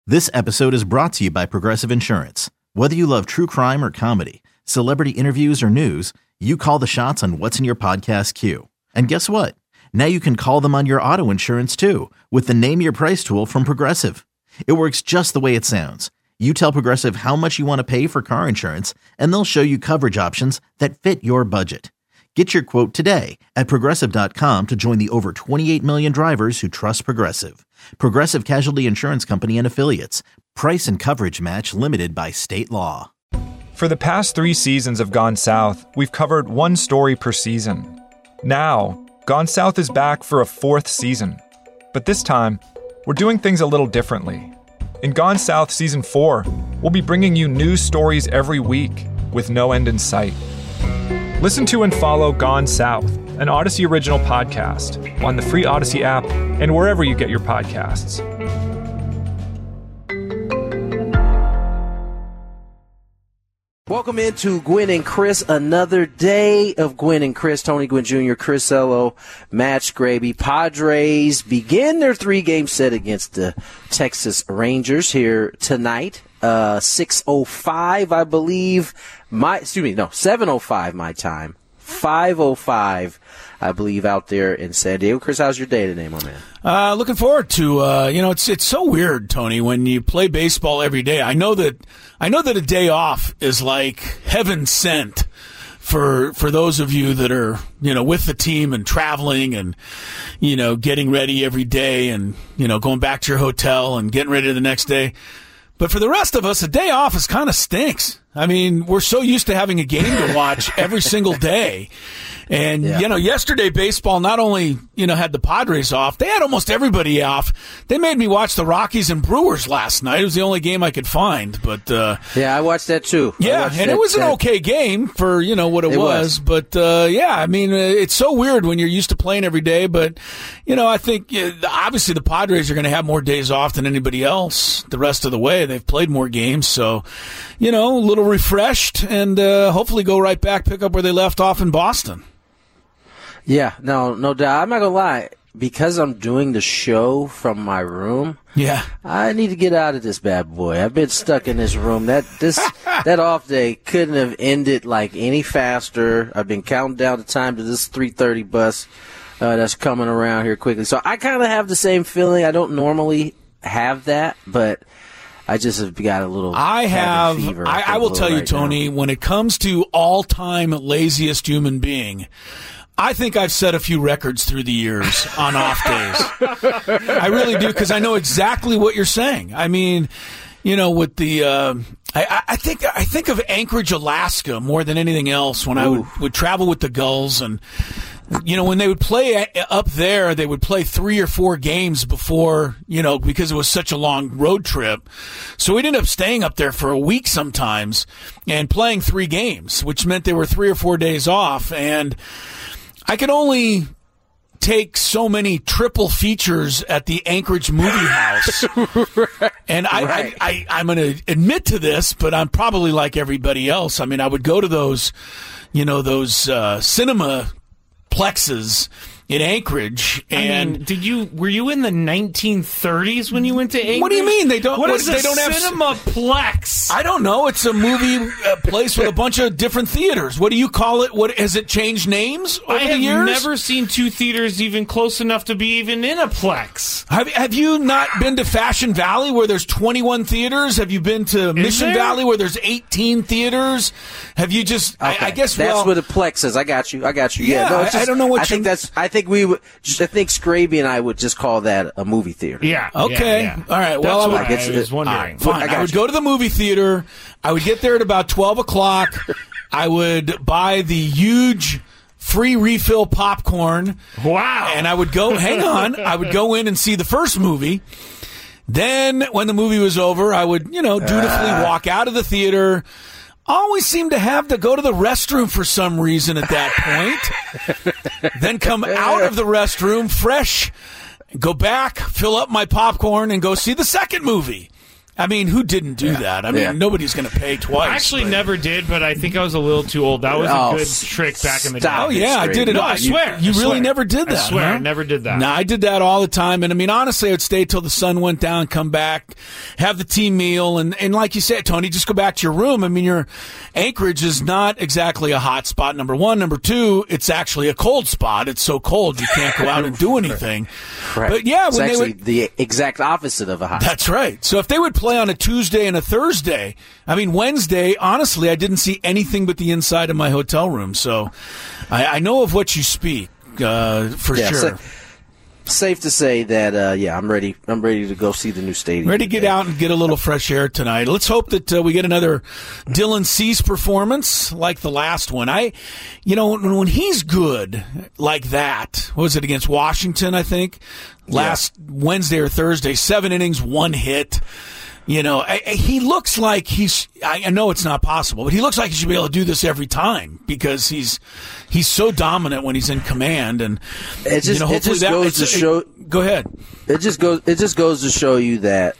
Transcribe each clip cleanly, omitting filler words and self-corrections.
This episode is brought to you by Progressive Insurance. Whether you love true crime or comedy, celebrity interviews or news, you call the shots on what's in your podcast queue. And guess what? Now you can call them on your auto insurance too with the Name Your Price tool from Progressive. It works just the way it sounds. You tell Progressive how much you want to pay for car insurance, and they'll show you coverage options that fit your budget. Get your quote today at Progressive.com to join the over 28 million drivers who trust Progressive. Progressive Casualty Insurance Company and Affiliates. Price and coverage match limited by state law. For the past 3 seasons of Gone South, we've covered one story per season. Now, Gone South is back for a 4th season. But this time, we're doing things a little differently. In Gone South Season 4, we'll be bringing you new stories every week with no end in sight. Listen to and follow Gone South, an Odyssey original podcast, on the free Odyssey app and wherever you get your podcasts. Welcome into Gwynn and Chris, another day of Gwynn and Chris. Tony Gwynn Jr., Chris Ello, Matt Scraby. Padres begin their 3-game set against the Texas Rangers here tonight. 6:05, I believe. 7:05 my time. 5:05, I believe, out there in San Diego. Chris, how's your day today, my man? Looking forward to, it's so weird, Tony, when you play baseball every day. I know that a day off is like heaven sent for those of you that are, with the team and traveling and, getting ready every day and, going back to your hotel and getting ready the next day. But for the rest of us, a day off is kind of stinks. I mean, we're so used to having a game to watch every single day. And, yesterday baseball not only, had the Padres off, they had almost everybody off. They made me watch the Rockies and Brewers last night. It was the only game I could find. But yeah, I watched that too. Yeah, and it was an okay game for, what it was. But, it's so weird when you're used to playing every day. But, I think obviously the Padres are going to have more days off than anybody else the rest of the way. They've played more games. So, a little refreshed and hopefully go right back, pick up where they left off in Boston. Yeah, no doubt. I'm not going to lie. Because I'm doing the show from my room, I need to get out of this bad boy. I've been stuck in this room. That off day couldn't have ended like any faster. I've been counting down the time to this 3:30 bus that's coming around here quickly. So I kind of have the same feeling. I don't normally have that, but I just have got a little fever. I will tell you, Tony, when it comes to all-time laziest human being, I think I've set a few records through the years on off days. I really do, because I know exactly what you're saying. I mean, with the I think of Anchorage, Alaska more than anything else when I would travel with the Gulls, and when they would play up there, they would play 3 or 4 games before, because it was such a long road trip. So we'd end up staying up there for a week sometimes and playing 3 games, which meant there were 3 or 4 days off, and I could only take so many triple features at the Anchorage Movie House. Right. And I'm going to admit to this, but I'm probably like everybody else. I mean, I would go to those cinema plexes in Anchorage, and were you in the 1930s when you went to Anchorage? What do you mean they don't? What is they a don't have Cinemaplex? I don't know. It's a movie place with a bunch of different theaters. What do you call it? What has it changed names over the years? I have never seen 2 theaters even close enough to be even in a plex. Have you not been to Fashion Valley where there's 21 theaters? Have you been to Mission Valley where there's 18 theaters? Have you just? Okay. I guess that's where the plex is. I got you. Yeah, no, I don't know what. I think Scraby and I would just call that a movie theater. Yeah. Okay. Yeah. All right. Well, I was wondering. All right, fine. I would go to the movie theater. I would get there at about 12 o'clock. I would buy the huge free refill popcorn. Wow. And I would go, hang on, I would go in and see the first movie. Then when the movie was over, I would, dutifully walk out of the theater. Always seem to have to go to the restroom for some reason at that point. Then come out of the restroom fresh, go back, fill up my popcorn, and go see the second movie. I mean, who didn't do that? I mean, nobody's going to pay twice. I actually never did, but I think I was a little too old. That was a good trick back in the day. Oh, yeah, I did it. No, I swear. You really never did that. I swear, huh? I never did that. No, I did that all the time. And, I mean, honestly, I would stay till the sun went down, come back, have the team meal. And like you said, Tony, just go back to your room. I mean, your Anchorage is not exactly a hot spot, number one. Number two, it's actually a cold spot. It's so cold you can't go out and do anything. Right. But, yeah, it's when actually the exact opposite of a hot spot. That's right. So if they would play on a Tuesday and a Thursday, I mean, Wednesday, honestly, I didn't see anything but the inside of my hotel room. So I know of what you speak, for sure. Safe to say that, I'm ready. I'm ready to go see the new stadium. Ready to get out and get a little fresh air tonight. Let's hope that we get another Dylan Cease performance like the last one. When he's good like that, what was it, against Washington, I think? Last Wednesday or Thursday, 7 innings, 1 hit. He looks like I know it's not possible, but he looks like he should be able to do this every time because he's so dominant when he's in command. And it just goes to show. Go ahead. It just goes to show you that,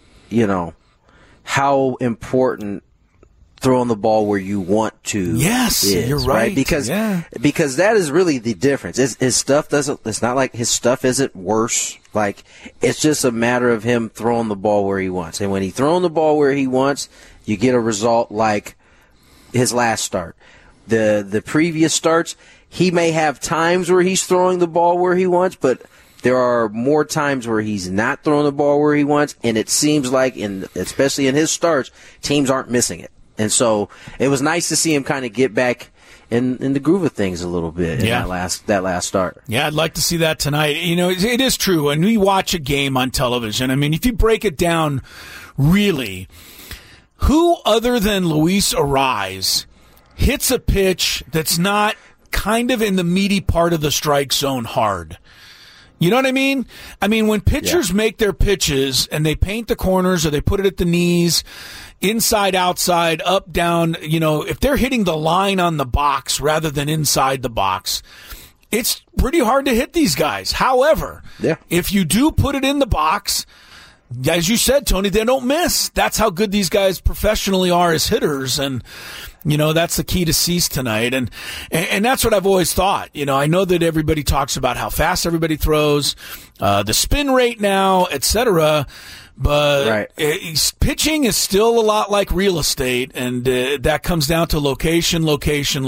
how important throwing the ball where you want to. Yes, is, you're right. Because that is really the difference. His stuff it's not like his stuff isn't worse. Like, it's just a matter of him throwing the ball where he wants. And when he's throwing the ball where he wants, you get a result like his last start. The previous starts, he may have times where he's throwing the ball where he wants, but there are more times where he's not throwing the ball where he wants, and it seems like, especially in his starts, teams aren't missing it. And so it was nice to see him kind of get back in the groove of things a little bit in that last start. Yeah, I'd like to see that tonight. It is true. When we watch a game on television, I mean, if you break it down really, who other than Luis Arraez hits a pitch that's not kind of in the meaty part of the strike zone hard? You know what I mean? I mean, when pitchers make their pitches and they paint the corners or they put it at the knees, inside, outside, up, down, if they're hitting the line on the box rather than inside the box, it's pretty hard to hit these guys. However, if you do put it in the box, as you said, Tony, they don't miss. That's how good these guys professionally are as hitters. And, that's the key to Cease tonight. And that's what I've always thought. I know that everybody talks about how fast everybody throws, the spin rate now, et cetera. But pitching is still a lot like real estate, and that comes down to location. And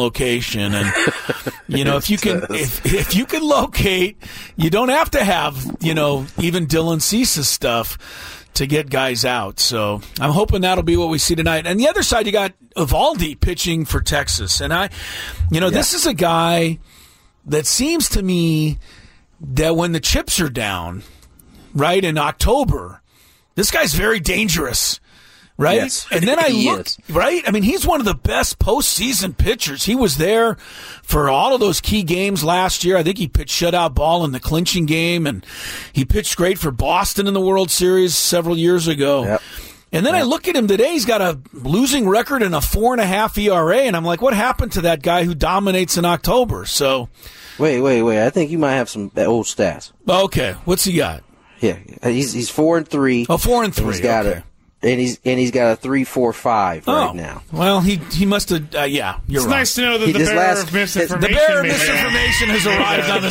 if you can locate, you don't have to have even Dylan Cease's stuff to get guys out. So I'm hoping that'll be what we see tonight. And the other side, you got Eovaldi pitching for Texas, and this is a guy that seems to me that when the chips are down, right in October. This guy's very dangerous, right? Yes, and then I look, right? I mean, he's one of the best postseason pitchers. He was there for all of those key games last year. I think he pitched shutout ball in the clinching game, and he pitched great for Boston in the World Series several years ago. Yep. And then I look at him today. He's got a losing record and a 4.5 ERA, and I'm like, what happened to that guy who dominates in October? So, wait. I think you might have some old stats. Okay, what's he got? Yeah, he's 4-3. Oh, 4-3. He's got a 3.45 right now. Well, he must have. You're right. It's nice to know that the bearer of misinformation has arrived on the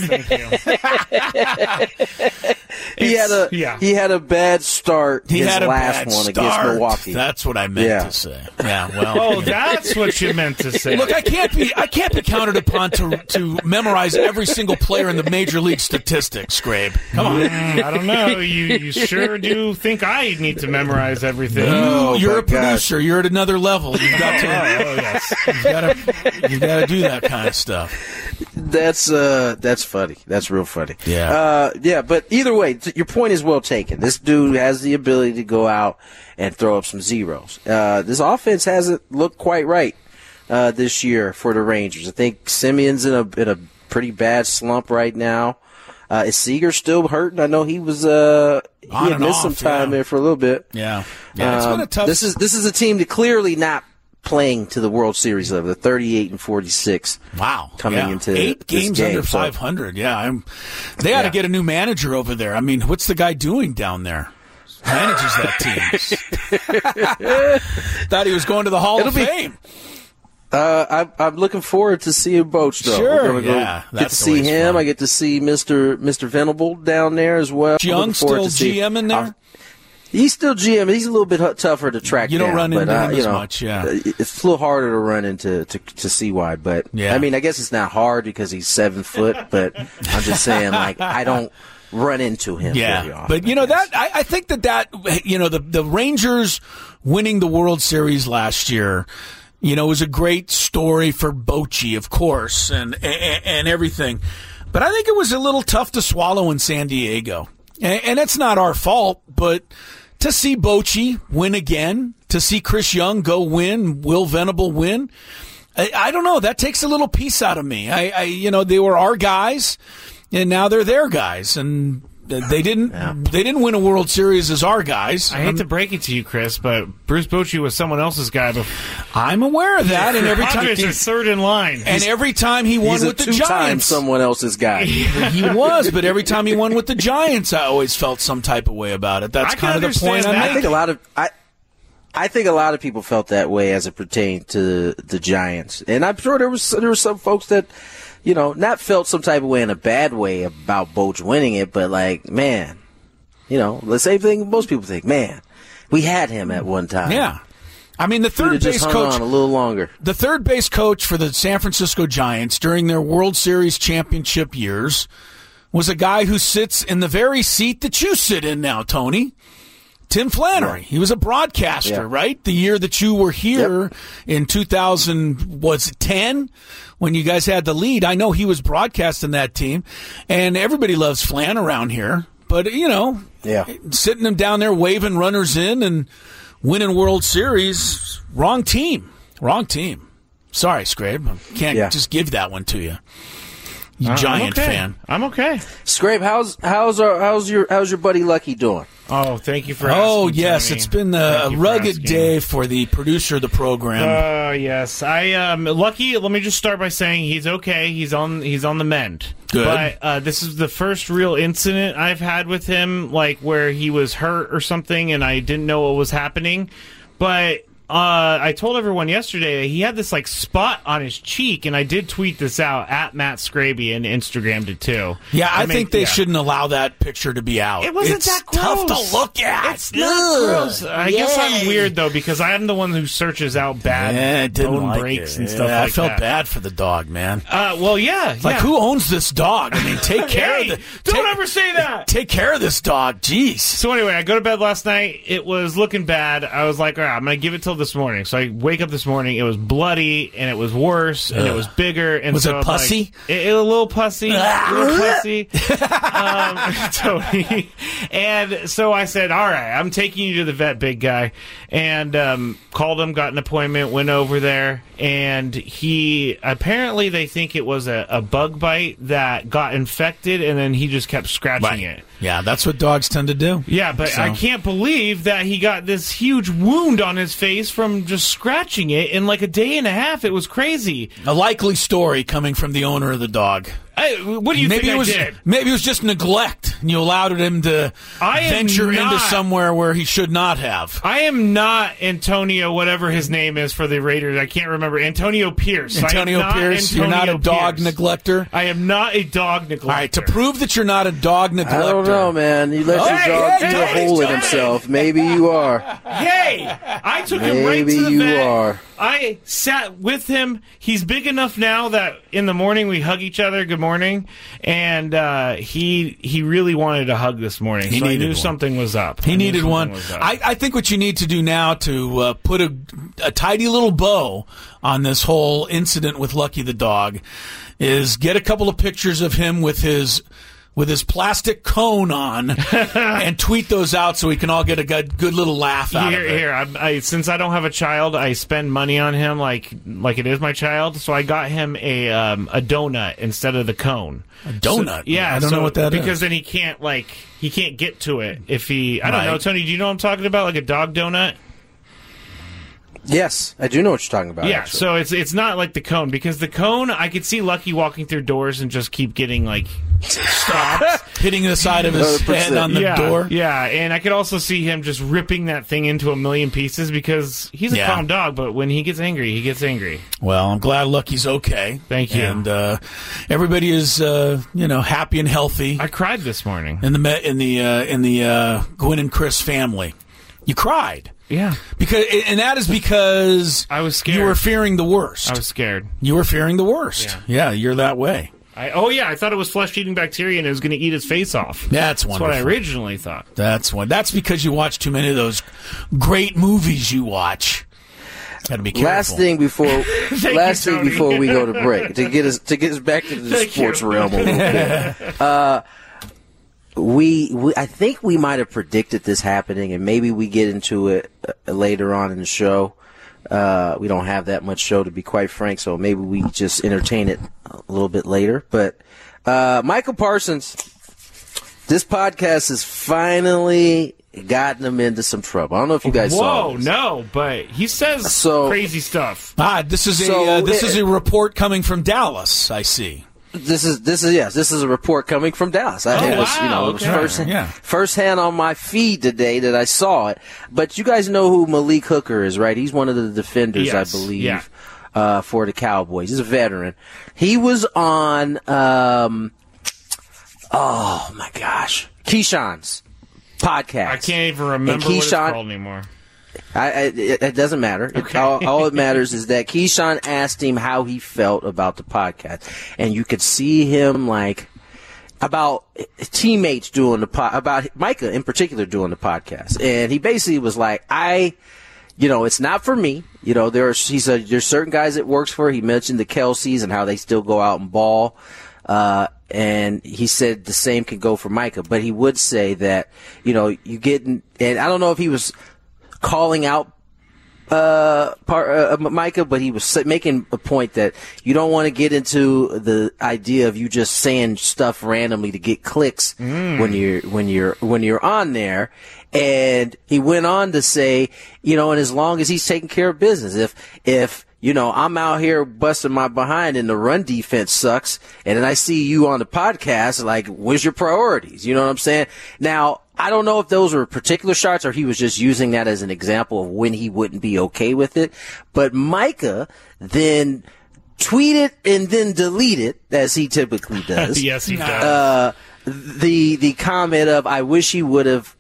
scene. He had a bad start. Against Milwaukee. That's what I meant to say. Yeah. Well. That's what you meant to say. Look, I can't be counted upon to memorize every single player in the major league statistics. Grabe, come on. I don't know. You sure do think I need to memorize everything. You're a producer. You're at another level. You've got to. Yes. You've got to do that kind of stuff. That's funny. That's real funny. Yeah. But either way, your point is well taken. This dude has the ability to go out and throw up some zeros. This offense hasn't looked quite right this year for the Rangers. I think Simeon's in a pretty bad slump right now. Is Seager still hurting? I know he was he had missed some time there for a little bit. Yeah. It's been a tough. This is a team that clearly not playing to the World Series level. The 38-46. Wow. Coming into 8 games under 500. Yeah. They ought to get a new manager over there. I mean, what's the guy doing down there? manages that team. Thought he was going to the Hall of Fame. I'm looking forward to seeing Boch, though. Sure, get to see him. I get to see Mr. Venable down there as well. Young still GM in there? He's still GM. He's a little bit tougher to track down. You don't run into him as much, yeah. It's a little harder to run into to CY, but I mean, I guess it's not hard because he's 7 foot, but I'm just saying, like, I don't run into him very often. But, I think that the Rangers winning the World Series last year, was a great story for Bochy, of course, and everything. But I think it was a little tough to swallow in San Diego. And it's not our fault, but to see Bochy win again, to see Chris Young go win, Will Venable win, I don't know. That takes a little piece out of me. They were our guys, and now they're their guys, and they didn't win a World Series as our guys. I hate to break it to you, Chris, but Bruce Bochy was someone else's guy before. I'm aware of that, and every time he's third in line, and every time he won with the Giants, two-time someone else's guy. He was, but every time he won with the Giants, I always felt some type of way about it. That's kind of the point I'm making. I think a lot of people felt that way as it pertained to the Giants, and I'm sure there were some folks that, not felt some type of way in a bad way about Boch winning it, but like, man, the same thing most people think. Man, we had him at one time. Yeah. I mean, the third base coach a little longer. The third base coach for the San Francisco Giants during their World Series championship years was a guy who sits in the very seat that you sit in now, Tony. Tim Flannery. He was a broadcaster, right? The year that you were here in 2010 when you guys had the lead. I know he was broadcasting that team, and everybody loves Flan around here. But, sitting him down there waving runners in and winning World Series, wrong team. Sorry, Scrape. I can't just give that one to you. You Giant fan. I'm okay. Scrape, how's your buddy Lucky doing? Oh, thank you for asking. Oh, yes, Tony. It's been a rugged day for the producer of the program. Oh, yes. Lucky, let me just start by saying he's okay. He's on the mend. Good. But this is the first real incident I've had with him, like where he was hurt or something and I didn't know what was happening. But I told everyone yesterday he had this like spot on his cheek, and I did tweet this out at Matt Scraby and Instagrammed it too. Yeah, I think they shouldn't allow that picture to be out. It wasn't it's that gross. Tough to look at. It's not gross. I guess I'm weird though because I am the one who searches out bad bone breaks and stuff like that. I felt bad for the dog, man. Like who owns this dog? I mean, take care of Don't ever say that. Take care of this dog. Jeez. So anyway, I go to bed last night. It was looking bad. I was like, all right, I'm going to give it till this morning. So I wake up this morning. It was bloody, and it was worse, and it was bigger. And was so it pussy? Like, a little pussy. Tony. And so I said, all right, I'm taking you to the vet, big guy. And called him, got an appointment, went over there. And apparently they think it was a bug bite that got infected, and then he just kept scratching it. Yeah, that's what dogs tend to do. Yeah, but I can't believe that he got this huge wound on his face from just scratching it in like a day and a half. It was crazy. A likely story coming from the owner of the dog. What do you think I did? Maybe it was just neglect, and you allowed him to venture into somewhere where he should not have. I am not Antonio, whatever his name is for the Raiders. I can't remember. Antonio Pierce. Antonio Pierce? You're not a dog neglector? I am not a dog neglector. All right, to prove that you're not a dog neglector. I don't know, man. You let your dog do a hole in himself. Maybe you are. Hey, I took him right to the vet. Maybe you are. I sat with him. He's big enough now that in the morning we hug each other. Good morning. And he really wanted a hug this morning. So I knew something was up. He needed one. I think what you need to do now to put a tidy little bow on this whole incident with Lucky the dog is get a couple of pictures of him with his plastic cone on and tweet those out so we can all get a good little laugh out of it. Here, since I don't have a child, I spend money on him like it is my child. So I got him a donut instead of the cone. A donut? So, yeah. I don't know what that is. Because then he can't get to it if he... I don't know, Tony, do you know what I'm talking about? Like a dog donut? Yes, I do know what you're talking about. Yeah, actually. so it's not like the cone, because the cone, I could see Lucky walking through doors and just keep getting, like, stops, hitting the side of his 100%. Head on the door. Yeah, and I could also see him just ripping that thing into a million pieces because he's a calm dog, but when he gets angry, he gets angry. Well, I'm glad Lucky's okay. Thank you. And everybody is, happy and healthy. I cried this morning in the Gwen and Chris family. You cried. Yeah. That is because I was scared. You were fearing the worst. I was scared. You were fearing the worst. Yeah, you're that way. I thought it was flesh-eating bacteria and it was going to eat his face off. That's wonderful. That's what I originally thought. That's because you watch too many of those great movies you watch. Got to be careful. Last thing before we go to break to get us back into the sports realm a little bit. I think we might have predicted this happening, and maybe we get into it later on in the show. We don't have that much show, to be quite frank, so maybe we just entertain it a little bit later. But Micah Parsons, this podcast has finally gotten him into some trouble. I don't know if you guys saw this. No, but he says crazy stuff. This is a report coming from Dallas, I see. This is a report coming from Dallas. It was firsthand on my feed today that I saw it. But you guys know who Malik Hooker is, right? He's one of the defenders, I believe, for the Cowboys. He's a veteran. He was on, Keyshawn's podcast. I can't even remember what it's called anymore. It doesn't matter. Okay. All it matters is that Keyshawn asked him how he felt about the podcast, and you could see him about teammates doing about Micah in particular doing the podcast, and he basically was like, it's not for me. There's certain guys it works for. He mentioned the Kelceys and how they still go out and ball. And he said the same can go for Micah, but he would say that, you get, and I don't know if he was calling out Micah, but he was making a point that you don't want to get into the idea of you just saying stuff randomly to get clicks when you're on there. And he went on to say, and as long as he's taking care of business, if I'm out here busting my behind and the run defense sucks, and then I see you on the podcast, where's your priorities? You know what I'm saying? Now, I don't know if those were particular shots or he was just using that as an example of when he wouldn't be okay with it. But Micah then tweeted and then deleted, as he typically does. Yes, he does. The comment of, I wish he would have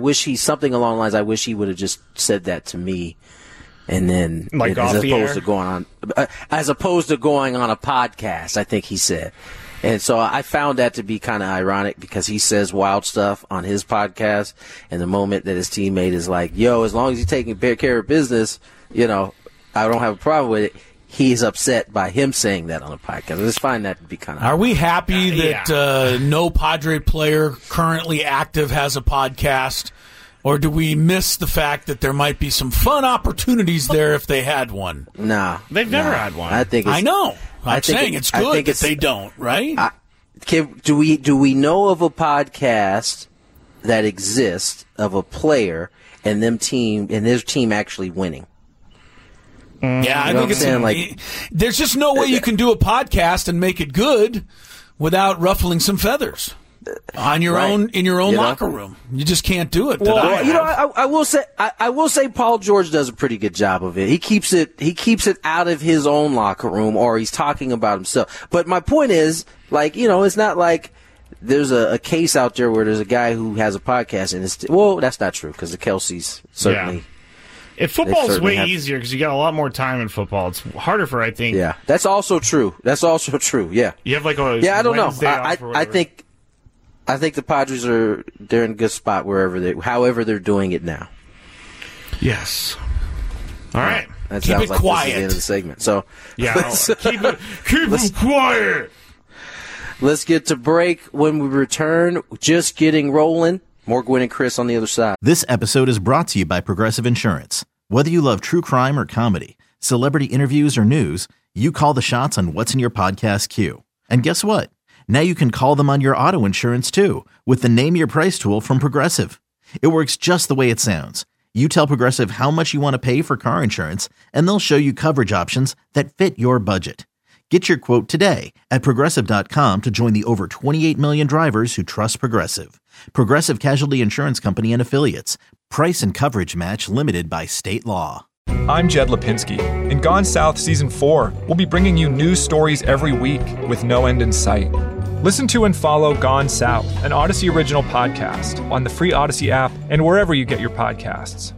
just said that to me. And then, as opposed to going on a podcast, I think he said. And so I found that to be kind of ironic because he says wild stuff on his podcast, and the moment that his teammate is like, yo, as long as you're taking care of business, I don't have a problem with it. He's upset by him saying that on a podcast. I just find that to be kind of... Are we happy that no Padre player currently active has a podcast? Or do we miss the fact that there might be some fun opportunities there if they had one? No. They've never had one. I know. I'm saying it's good that they don't, right? Do we know of a podcast that exists of a player and their team actually winning? Yeah, I think it's there's just no way you can do a podcast and make it good without ruffling some feathers. On your own, in your own locker room, you just can't do it. I will say, Paul George does a pretty good job of it. He keeps it out of his own locker room, or he's talking about himself. But my point is, it's not like there's a case out there where there's a guy who has a podcast, and that's not true because the Kelceys certainly. Yeah. If football's way easier because you got a lot more time in football, it's harder for, I think. Yeah, that's also true. Yeah, you have I don't know. I think the Padres they're in a good spot however they're doing it now. Yes. All right. That keep sounds it like quiet. This is the end of the segment. So keep it quiet. Let's get to break. When we return, just getting rolling. More Gwen and Chris on the other side. This episode is brought to you by Progressive Insurance. Whether you love true crime or comedy, celebrity interviews or news, you call the shots on what's in your podcast queue. And guess what? Now you can call them on your auto insurance, too, with the Name Your Price tool from Progressive. It works just the way it sounds. You tell Progressive how much you want to pay for car insurance, and they'll show you coverage options that fit your budget. Get your quote today at Progressive.com to join the over 28 million drivers who trust Progressive. Progressive Casualty Insurance Company and Affiliates. Price and coverage match limited by state law. I'm Jed Lipinski. In Gone South Season 4, we'll be bringing you news stories every week with no end in sight. Listen to and follow Gone South, an Odyssey original podcast, on the free Odyssey app and wherever you get your podcasts.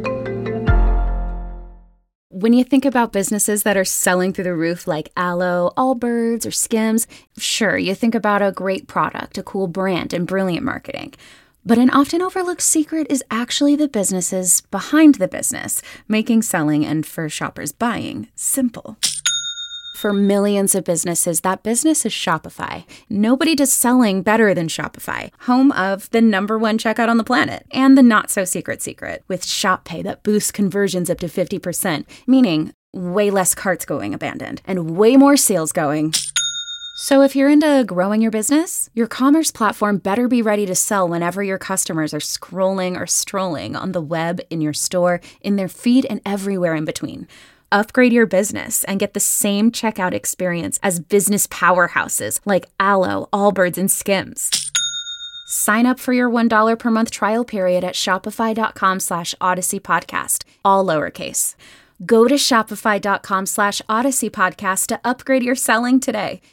When you think about businesses that are selling through the roof like Aloe, Allbirds, or Skims, sure, you think about a great product, a cool brand, and brilliant marketing. But an often overlooked secret is actually the businesses behind the business, making selling and for shoppers buying simple. For millions of businesses, that business is Shopify. Nobody does selling better than Shopify, home of the #1 checkout on the planet and the not-so-secret secret with Shop Pay that boosts conversions up to 50%, meaning way less carts going abandoned and way more sales going. So if you're into growing your business, your commerce platform better be ready to sell whenever your customers are scrolling or strolling on the web, in your store, in their feed, and everywhere in between. Upgrade your business and get the same checkout experience as business powerhouses like Aloe, Allbirds, and Skims. Sign up for your $1 per month trial period at shopify.com/Odyssey Podcast, all lowercase. Go to shopify.com/Odyssey Podcast to upgrade your selling today.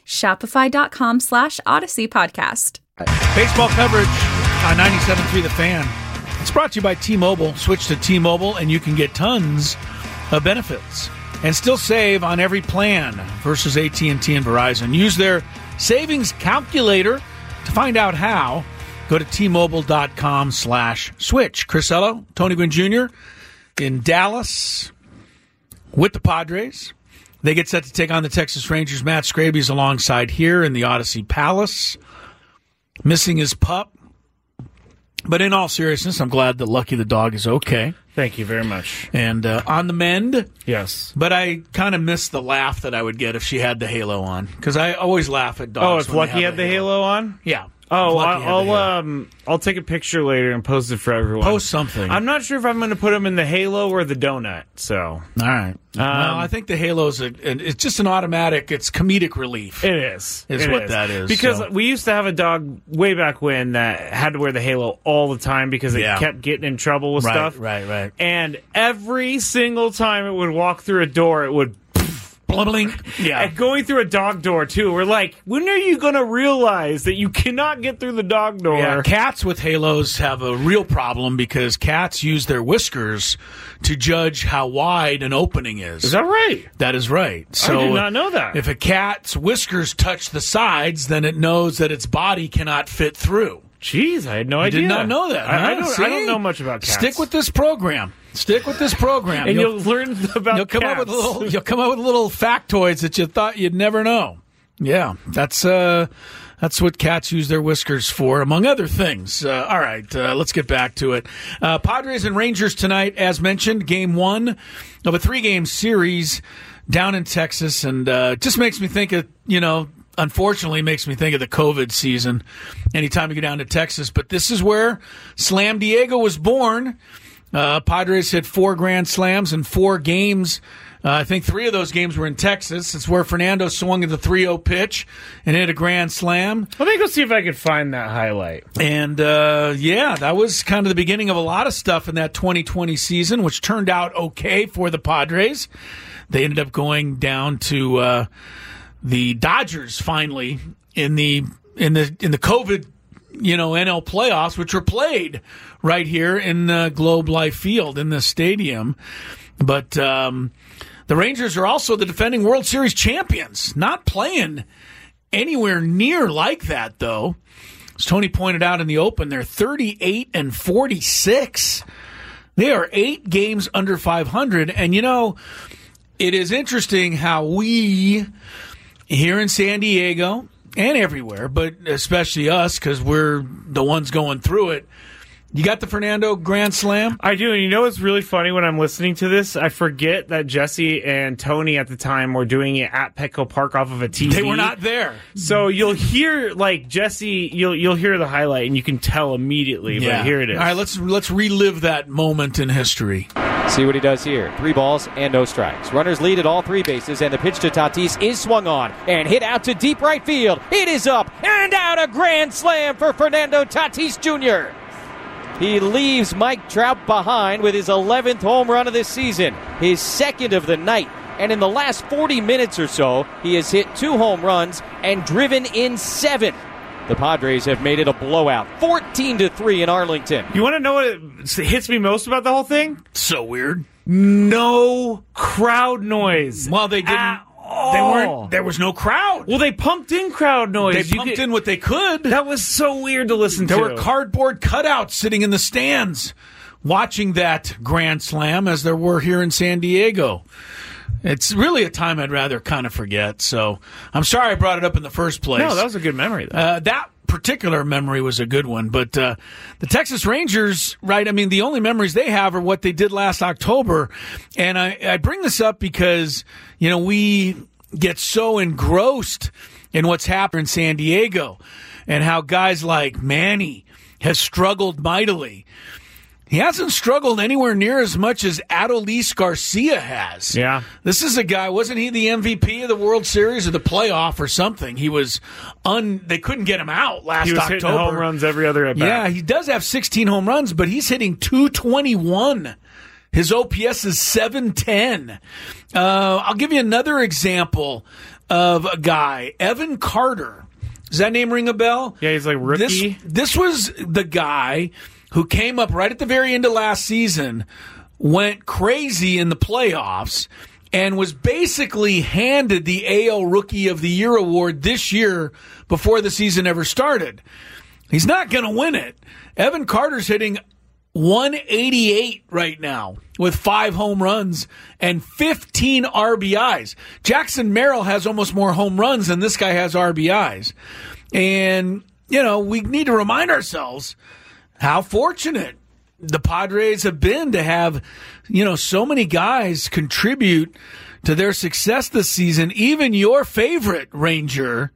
Shopify.com/Odyssey Podcast. Baseball coverage on 97.3 The Fan. It's brought to you by T-Mobile. Switch to T-Mobile and you can get tons of benefits and still save on every plan versus AT&T and Verizon. Use their savings calculator to find out how. Go to T-Mobile.com/switch. Chris Ello, Tony Gwynn Jr. in Dallas with the Padres. They get set to take on the Texas Rangers. Matt Scraby's alongside here in the Odyssey Palace, missing his pup. But in all seriousness, I'm glad that Lucky the dog is okay. Thank you very much. And on the mend. Yes. But I kind of miss the laugh that I would get if she had the halo on. Because I always laugh at dogs. Oh, if Lucky had the halo on? Yeah. Oh, I'll take a picture later and post it for everyone. Post something. I'm not sure if I'm going to put them in the halo or the donut. So, all right. Well, I think the halo's it's just an automatic. It's comedic relief. It is. Is what that is. Because we used to have a dog way back when that had to wear the halo all the time because it kept getting in trouble with stuff. Right. And every single time it would walk through a door, it would. Blubbling. Yeah. And going through a dog door, too. We're like, when are you going to realize that you cannot get through the dog door? Yeah, cats with halos have a real problem because cats use their whiskers to judge how wide an opening is. Is that right? That is right. So I did not know that. If a cat's whiskers touch the sides, then it knows that its body cannot fit through. Jeez, I had no idea. You did not know that. I don't know much about cats. Stick with this program. And you'll learn about you'll come cats. You'll come up with little factoids that you thought you'd never know. Yeah, that's what cats use their whiskers for, among other things. All right, let's get back to it. Padres and Rangers tonight, as mentioned, game 1 of a 3-game series down in Texas, and just makes me think of, unfortunately makes me think of the COVID season anytime you go down to Texas. But this is where Slam Diego was born. Padres hit 4 grand slams in 4 games. I think 3 of those games were in Texas. It's where Fernando swung at the 3-0 pitch and hit a grand slam. Let me go see if I can find that highlight. And, that was kind of the beginning of a lot of stuff in that 2020 season, which turned out okay for the Padres. They ended up going down to the Dodgers finally in the COVID NL playoffs, which were played right here in Globe Life Field in the stadium. But the Rangers are also the defending World Series champions. Not playing anywhere near like that, though. As Tony pointed out in the open, they're 38-46. They are 8 games under 500. And, it is interesting how we here in San Diego and everywhere, but especially us because we're the ones going through it. You got the Fernando Grand Slam? I do. And what's really funny when I'm listening to this? I forget that Jesse and Tony at the time were doing it at Petco Park off of a TV. They were not there. So you'll hear, Jesse, you'll hear the highlight, and you can tell immediately. Yeah. But here it is. All right, let's relive that moment in history. See what he does here. 3 balls and no strikes. Runners lead at all 3 bases, and the pitch to Tatis is swung on and hit out to deep right field. It is up and out, a grand slam for Fernando Tatis Jr. He leaves Mike Trout behind with his 11th home run of this season, his 2nd of the night. And in the last 40 minutes or so, he has hit 2 home runs and driven in 7. The Padres have made it a blowout, 14-3 in Arlington. You want to know what hits me most about the whole thing? So weird. No crowd noise. Well, they didn't. They weren't. There was no crowd. Well, they pumped in crowd noise. They pumped in what they could. That was so weird to listen to. There were cardboard cutouts sitting in the stands watching that grand slam, as there were here in San Diego. It's really a time I'd rather kind of forget. So I'm sorry I brought it up in the first place. No, that was a good memory, though. That particular memory was a good one. But the Texas Rangers, right, I mean, the only memories they have are what they did last October. And I bring this up because, you know, we get so engrossed in what's happened in San Diego and how guys like Manny has struggled mightily. He hasn't struggled anywhere near as much as Adolis Garcia has. Yeah. This is a guy, wasn't he the MVP of the World Series or the playoff or something? He was they couldn't get him out last October. He was hitting home runs every other at bat. Yeah, he does have 16 home runs, but he's hitting .221. His OPS is .710. I'll give you another example of a guy, Evan Carter. Does that name ring a bell? Yeah, he's like rookie. This was the guy who came up right at the very end of last season, went crazy in the playoffs, and was basically handed the AL Rookie of the Year award this year before the season ever started. He's not going to win it. Evan Carter's hitting .188 right now with 5 home runs and 15 RBIs. Jackson Merrill has almost more home runs than this guy has RBIs. And, you know, we need to remind ourselves how fortunate the Padres have been to have, you know, so many guys contribute to their success this season. Even your favorite Ranger,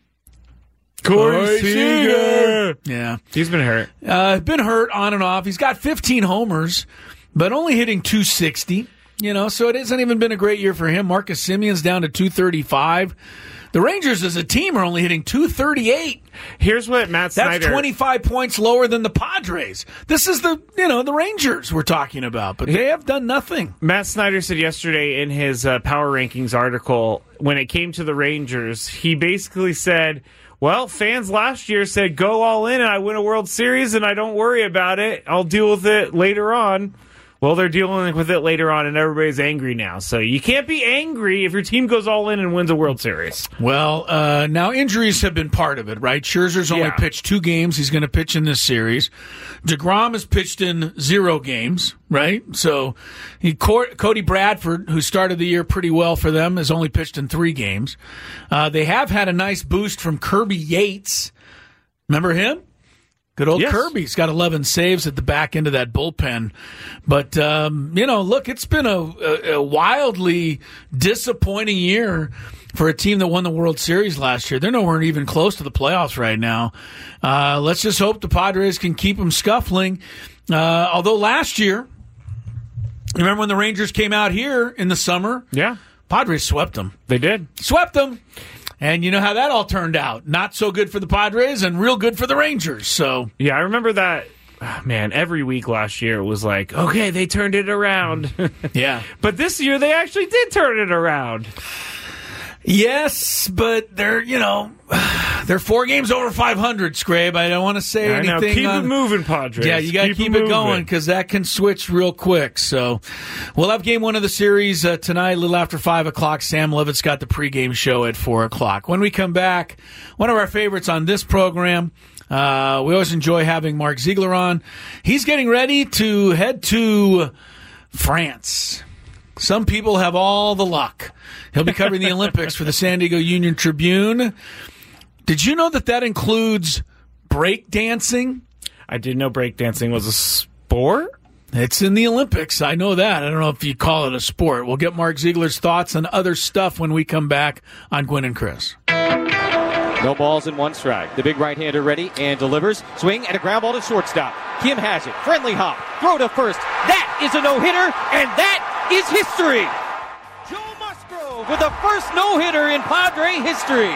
Corey Seager. Yeah. He's been hurt. Been hurt on and off. He's got 15 homers, but only hitting .260. You know, so it hasn't even been a great year for him. Marcus Semion's down to .235. The Rangers as a team are only hitting .238. Here's what Matt Snyder... That's 25 points lower than the Padres. This is the Rangers we're talking about, but they have done nothing. Matt Snyder said yesterday in his Power Rankings article, when it came to the Rangers, he basically said, well, fans last year said, go all in and I win a World Series and I don't worry about it. I'll deal with it later on. Well, they're dealing with it later on, and everybody's angry now. So you can't be angry if your team goes all in and wins a World Series. Well, now injuries have been part of it, right? Scherzer's only pitched 2 games. He's going to pitch in this series. DeGrom has pitched in 0 games, right? So Cody Bradford, who started the year pretty well for them, has only pitched in 3 games. They have had a nice boost from Kirby Yates. Remember him? Good old Kirby's got 11 saves at the back end of that bullpen. But, look, it's been a wildly disappointing year for a team that won the World Series last year. They're nowhere even close to the playoffs right now. Let's just hope the Padres can keep them scuffling. Although last year, remember when the Rangers came out here in the summer? Yeah. Padres swept them. They did. Swept them. And you know how that all turned out. Not so good for the Padres and real good for the Rangers. So yeah, I remember that. Man, every week last year it was like, okay, they turned it around. Yeah. But this year they actually did turn it around. Yes, but they're 4 games over 500, Scrabe. I don't want to say anything. Know. Keep it moving, Padres. Yeah, you got to keep it going because that can switch real quick. So we'll have game 1 of the series tonight, a little after 5 o'clock. Sam Levitt's got the pregame show at 4 o'clock. When we come back, one of our favorites on this program, we always enjoy having Mark Ziegler on. He's getting ready to head to France. Some people have all the luck. He'll be covering the Olympics for the San Diego Union Tribune. Did you know that includes breakdancing? I didn't know breakdancing was a sport. It's in the Olympics. I know that. I don't know if you call it a sport. We'll get Mark Ziegler's thoughts on other stuff when we come back on Gwynn and Chris. No balls and 1 strike. The big right-hander ready and delivers. Swing and a ground ball to shortstop. Kim has it. Friendly hop. Throw to first. That is a no-hitter, and that is history. Joe Musgrove with the first no-hitter in Padre history.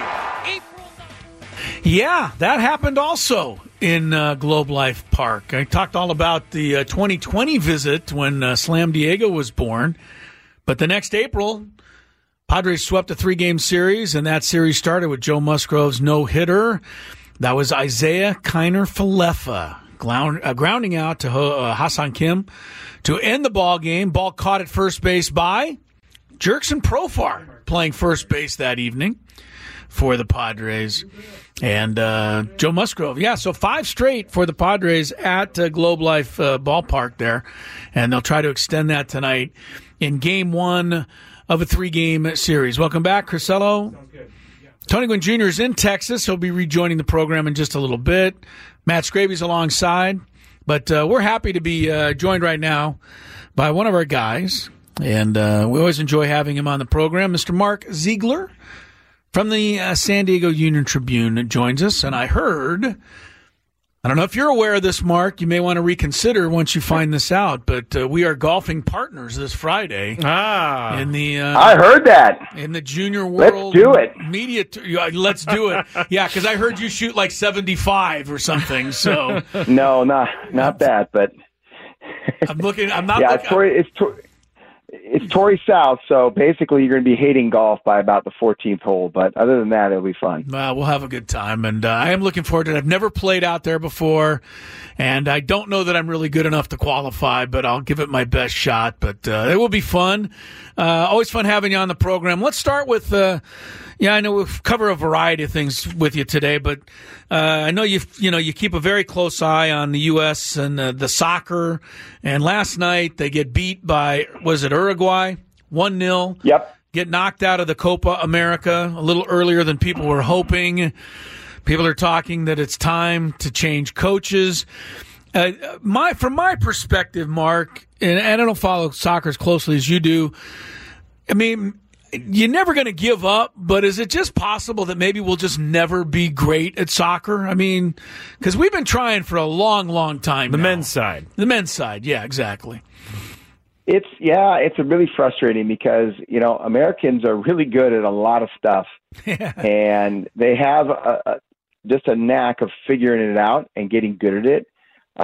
Yeah, that happened also in Globe Life Park. I talked all about the 2020 visit when Slam Diego was born. But the next April, Padres swept a 3-game series, and that series started with Joe Musgrove's no-hitter. That was Isaiah Kiner-Falefa grounding out to Ha-Seong Kim to end the ball game. Ball caught at first base by Jurickson Profar, playing first base that evening for the Padres. And Joe Musgrove, so 5 straight for the Padres at Globe Life Ballpark there. And they'll try to extend that tonight in Game 1 of a 3-game series. Welcome back, Crisello. Sounds good. Yeah. Tony Gwynn Jr. is in Texas. He'll be rejoining the program in just a little bit. Matt Scraby's alongside. But we're happy to be joined right now by one of our guys. And we always enjoy having him on the program. Mr. Mark Ziegler from the San Diego Union-Tribune joins us. And I heard, I don't know if you're aware of this, Mark. You may want to reconsider once you find this out. But we are golfing partners this Friday. In the I heard that in the Junior World. Let's do it. Media. Let's do it. Yeah, because I heard you shoot like 75 or something. So no, not that. But I'm looking. I'm not. Yeah, looking, it's Torrey South, so basically you're going to be hating golf by about the 14th hole. But other than that, it'll be fun. We'll have a good time, and I am looking forward to it. I've never played out there before, and I don't know that I'm really good enough to qualify, but I'll give it my best shot. But it will be fun. Always fun having you on the program. Let's start with, I know we'll cover a variety of things with you today, but I know you keep a very close eye on the U.S. and the soccer. And last night they get beat by, was it Uruguay? 1-0. Yep. Get knocked out of the Copa America a little earlier than people were hoping. People are talking that it's time to change coaches. From my perspective, Mark, and I don't follow soccer as closely as you do, I mean, you're never going to give up, but is it just possible that maybe we'll just never be great at soccer? I mean, because we've been trying for a long, long time now. men's side. The men's side, yeah, exactly. It's really frustrating because, Americans are really good at a lot of stuff. And they have just a knack of figuring it out and getting good at it.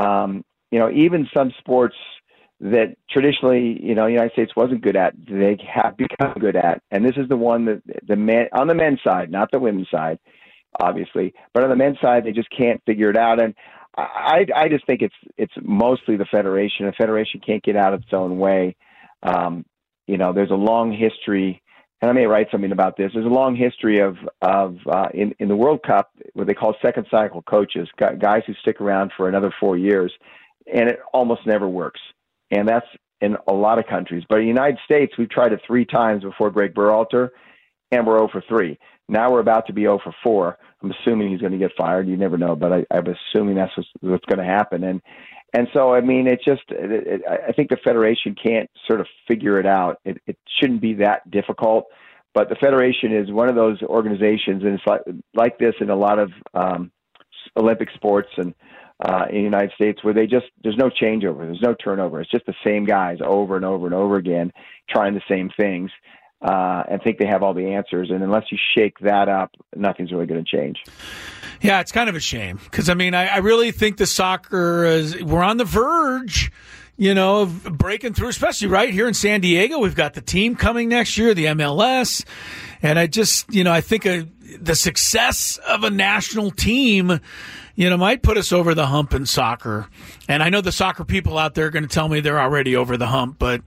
Even some sports that traditionally, the United States wasn't good at, they have become good at. And this is the one that on the men's side, not the women's side, obviously, but on the men's side, they just can't figure it out. And I just think it's mostly the federation. The federation can't get out of its own way. There's a long history, and I may write something about this. There's a long history of in the World Cup, what they call second cycle coaches, guys who stick around for another 4 years, and it almost never works. And that's in a lot of countries. But in the United States, we've tried it 3 times before Greg Berhalter, and we're 0 for 3. Now we're about to be 0 for 4. I'm assuming he's going to get fired. You never know, but I'm assuming that's what's going to happen. And so, I mean, I think the federation can't sort of figure it out. It shouldn't be that difficult. But the federation is one of those organizations, and it's like this in a lot of Olympic sports and in the United States, where there's no changeover, there's no turnover. It's just the same guys over and over and over again trying the same things and think they have all the answers. And unless you shake that up, nothing's really going to change. Yeah, it's kind of a shame because, I mean, I really think the soccer we're on the verge, of breaking through, especially right here in San Diego. We've got the team coming next year, the MLS. And I just, I think the success of a national team, might put us over the hump in soccer. And I know the soccer people out there are going to tell me they're already over the hump, but,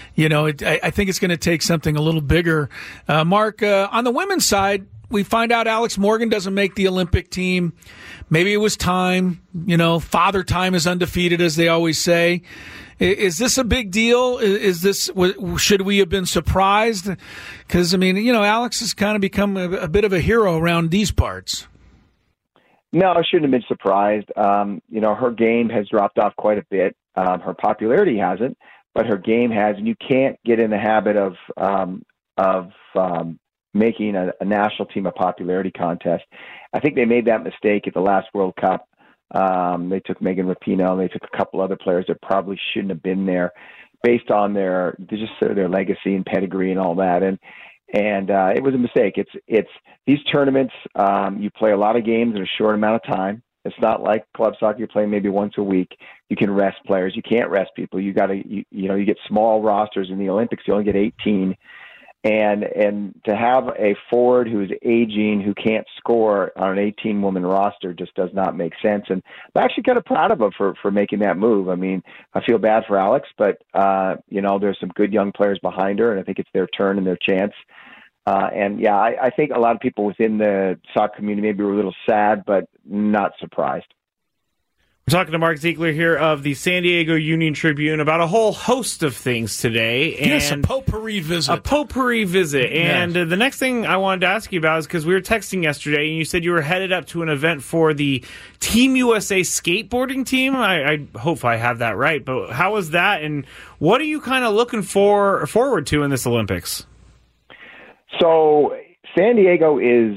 I think it's going to take something a little bigger. Mark, on the women's side, we find out Alex Morgan doesn't make the Olympic team. Maybe it was time. Father time is undefeated, as they always say. Is this a big deal? Should we have been surprised? Because, I mean, Alex has kind of become a bit of a hero around these parts. No, I shouldn't have been surprised. Her game has dropped off quite a bit. Her popularity hasn't, but her game has, and you can't get in the habit of making a national team a popularity contest. I think they made that mistake at the last World Cup. They took Megan Rapinoe, and they took a couple other players that probably shouldn't have been there based on their legacy and pedigree and all that. And it was a mistake. It's these tournaments, you play a lot of games in a short amount of time. It's not like club soccer. You're playing maybe once a week. You can rest players. You can't rest people. You get small rosters in the Olympics. You only get 18. And to have a forward who's aging, who can't score on an 18-woman roster just does not make sense. And I'm actually kind of proud of him for making that move. I mean, I feel bad for Alex, but, there's some good young players behind her, and I think it's their turn and their chance. I think a lot of people within the soccer community maybe were a little sad, but not surprised. We're talking to Mark Ziegler here of the San Diego Union-Tribune about a whole host of things today. And yes, a potpourri visit. And the next thing I wanted to ask you about is because we were texting yesterday, and you said you were headed up to an event for the Team USA skateboarding team. I hope I have that right. But how was that, and what are you kind of looking forward to in this Olympics? So San Diego is,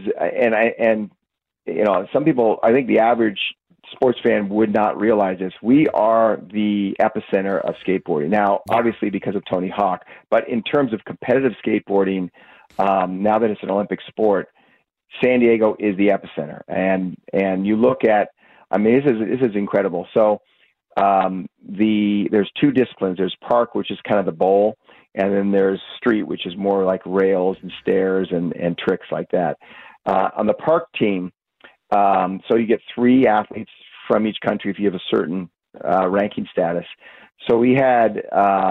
some people, I think the average sports fan would not realize this. We are the epicenter of skateboarding. Now, obviously because of Tony Hawk, but in terms of competitive skateboarding, now that it's an Olympic sport, San Diego is the epicenter. And you look at, this is incredible. So there's two disciplines. There's park, which is kind of the bowl, and then there's street, which is more like rails and stairs and tricks like that. On the park team, so you get 3 athletes from each country if you have a certain ranking status. So we had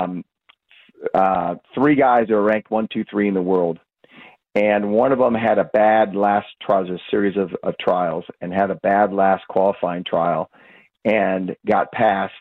3 guys that were ranked 1, 2, 3 in the world. And one of them had a bad last trial, a series of trials, and had a bad last qualifying trial and got passed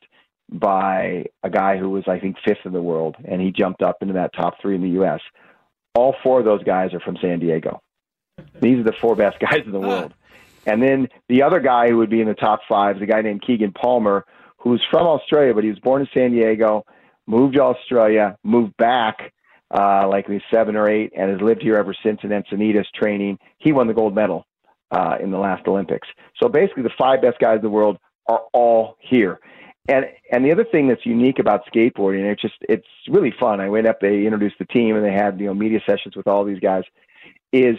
by a guy who was, I think, 5th in the world, and he jumped up into that top 3 in the U.S. All 4 of those guys are from San Diego. These are the 4 best guys in the world. And then the other guy who would be in the top 5 is a guy named Keegan Palmer, who's from Australia, but he was born in San Diego, moved to Australia, moved back like he was 7 or 8, and has lived here ever since in Encinitas training. He won the gold medal in the last Olympics. So basically the 5 best guys in the world are all here. And the other thing that's unique about skateboarding, it's really fun. I went up, they introduced the team, and they had media sessions with all these guys, is,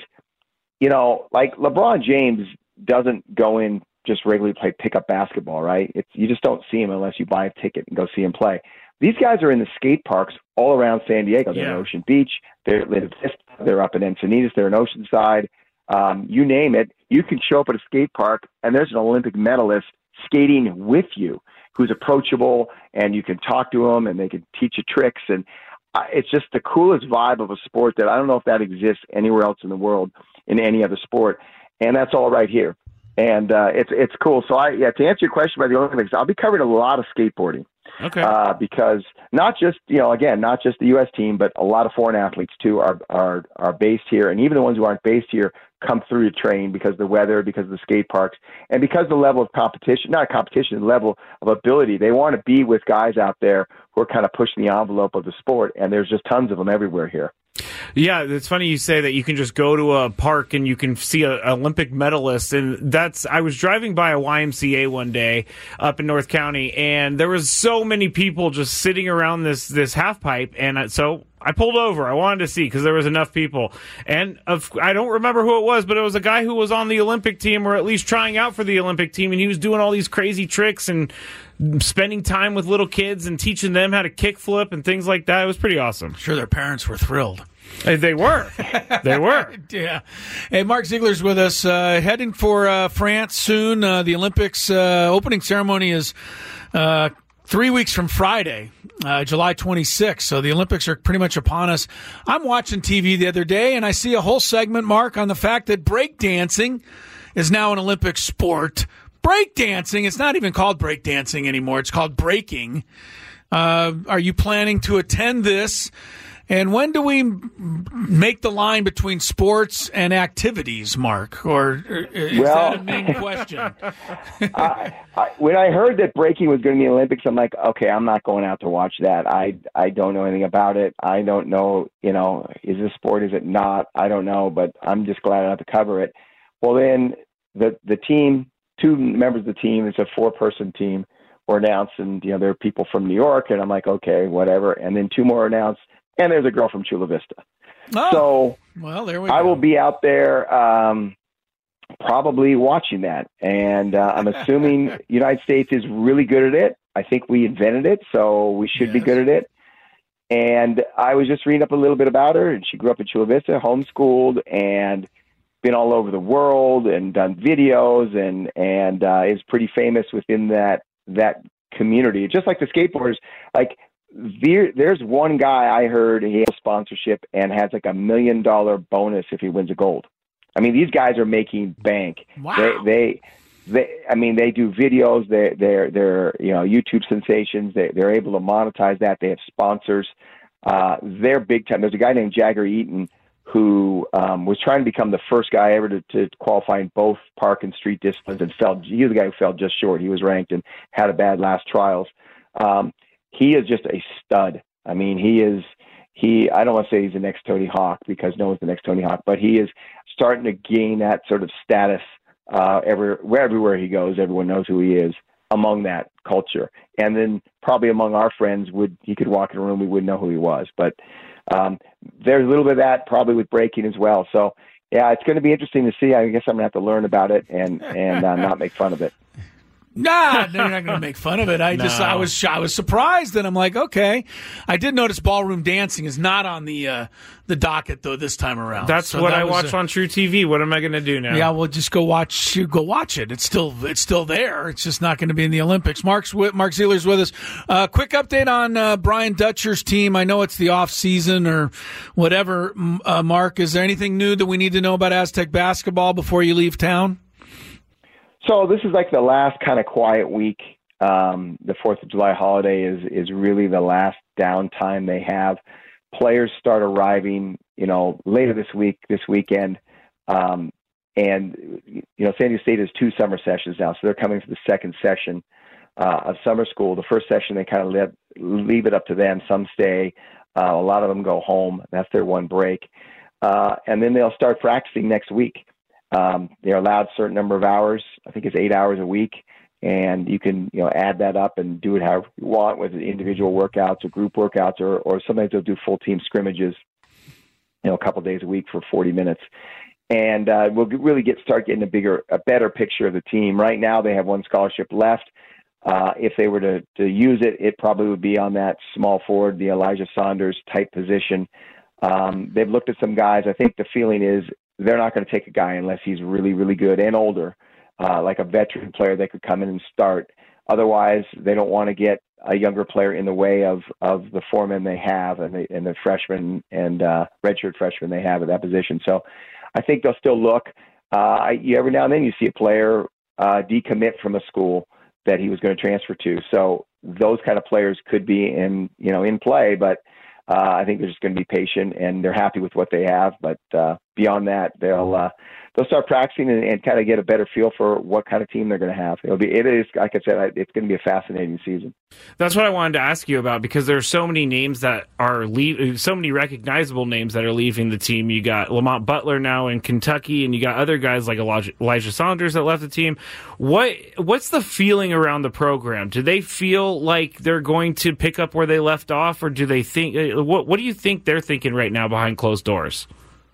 like LeBron James doesn't go in just regularly play pickup basketball, right? You just don't see him unless you buy a ticket and go see him play. These guys are in the skate parks all around San Diego. They're in Ocean Beach. They're up in Encinitas. They're in Oceanside. You name it. You can show up at a skate park, and there's an Olympic medalist skating with you who's approachable, and you can talk to them, and they can teach you tricks. And it's just the coolest vibe of a sport that I don't know if that exists anywhere else in the world in any other sport. And that's all right here. And it's cool. So to answer your question about the Olympics, I'll be covering a lot of skateboarding. Okay. Because not just not just the U.S. team, but a lot of foreign athletes too are based here, and even the ones who aren't based here come through to train because of the weather, because of the skate parks, and because of the level of competition, not competition, the level of ability. They want to be with guys out there who are kind of pushing the envelope of the sport, and there's just tons of them everywhere here. Yeah, it's funny you say that you can just go to a park and you can see an Olympic medalist. And I was driving by a YMCA one day up in North County, and there was so many people just sitting around this half pipe. And so I pulled over. I wanted to see because there was enough people. And I don't remember who it was, but it was a guy who was on the Olympic team, or at least trying out for the Olympic team. And he was doing all these crazy tricks and spending time with little kids and teaching them how to kickflip and things like that. It was pretty awesome. I'm sure their parents were thrilled. They were. They were. Yeah. Hey, Mark Ziegler's with us. Heading for France soon. The Olympics opening ceremony is 3 weeks from Friday, July 26th. So the Olympics are pretty much upon us. I'm watching TV the other day, and I see a whole segment, Mark, on the fact that breakdancing is now an Olympic sport. Breakdancing, it's not even called breakdancing anymore. It's called breaking. Are you planning to attend this? And when do we make the line between sports and activities, Mark? Or is that a main question? When I heard that breaking was going to be in the Olympics, I'm like, okay, I'm not going out to watch that. I don't know anything about it. I don't know, is this sport, is it not? I don't know, but I'm just glad I don't have to cover it. Well, then the team, 2 members of the team, it's a 4-person team, were announced, and there are people from New York, and I'm like, okay, whatever. And then 2 more announced, and there's a girl from Chula Vista. Oh, so well, there we go. I will be out there probably watching that, and I'm assuming the United States is really good at it. I think we invented it, so we should be good at it. And I was just reading up a little bit about her, and she grew up in Chula Vista, homeschooled, and been all over the world and done videos, and is pretty famous within that community. Just like the skateboarders, like there's one guy I heard, he has a sponsorship and has like $1 million bonus if he wins a gold. I mean, these guys are making bank. Wow. They do videos. They're YouTube sensations. They're able to monetize that. They have sponsors. They're big time. There's a guy named Jagger Eaton who was trying to become the first guy ever to qualify in both park and street disciplines, and he was the guy who fell just short. He was ranked and had a bad last trials. He is just a stud. I mean, I don't want to say he's the next Tony Hawk, because no one's the next Tony Hawk, but he is starting to gain that sort of status everywhere he goes. Everyone knows who he is among that culture. And then probably among our friends, he could walk in a room, we wouldn't know who he was. But there's a little bit of that probably with breaking as well. So yeah, it's going to be interesting to see. I guess I'm going to have to learn about it and not make fun of it. Nah, they're not going to make fun of it. I was surprised, and I'm like, okay. I did notice ballroom dancing is not on the docket though this time around. That's what I watch on True TV. What am I going to do now? Yeah, well, just go watch it. It's still there. It's just not going to be in the Olympics. Mark Zieler's with us. Quick update on Brian Dutcher's team. I know it's the off season or whatever. Mark, is there anything new that we need to know about Aztec basketball before you leave town? So this is like the last kind of quiet week. The 4th of July holiday is really the last downtime they have. Players start arriving, later this weekend. And, San Diego State has 2 summer sessions now. So they're coming for the second session of summer school. The first session, they kind of leave it up to them. Some stay. A lot of them go home. That's their one break. And then they'll start practicing next week. They're allowed a certain number of hours. I think it's 8 hours a week, and you can add that up and do it however you want, whether individual workouts or group workouts, or sometimes they'll do full team scrimmages, a couple days a week for 40 minutes, and we'll really start getting a better picture of the team. Right now, they have 1 scholarship left. If they were to use it, it probably would be on that small forward, the Elijah Saunders type position. They've looked at some guys. I think the feeling is they're not going to take a guy unless he's really, really good and older, like a veteran player that could come in and start. Otherwise, they don't want to get a younger player in the way of the 4 men they have and the freshmen and redshirt freshmen they have at that position. So I think they'll still look. Every now and then you see a player decommit from a school that he was going to transfer to. So those kind of players could be in play, but I think they're just going to be patient, and they're happy with what they have. But beyond that, they'll start practicing and kind of get a better feel for what kind of team they're going to have. It is, like I said, it's going to be a fascinating season. That's what I wanted to ask you about, because there are so many names that are so many recognizable names that are leaving the team. You got Lamont Butler now in Kentucky, and you got other guys like Elijah Saunders that left the team. What's the feeling around the program? Do they feel like they're going to pick up where they left off, or do they think? What do you think they're thinking right now behind closed doors?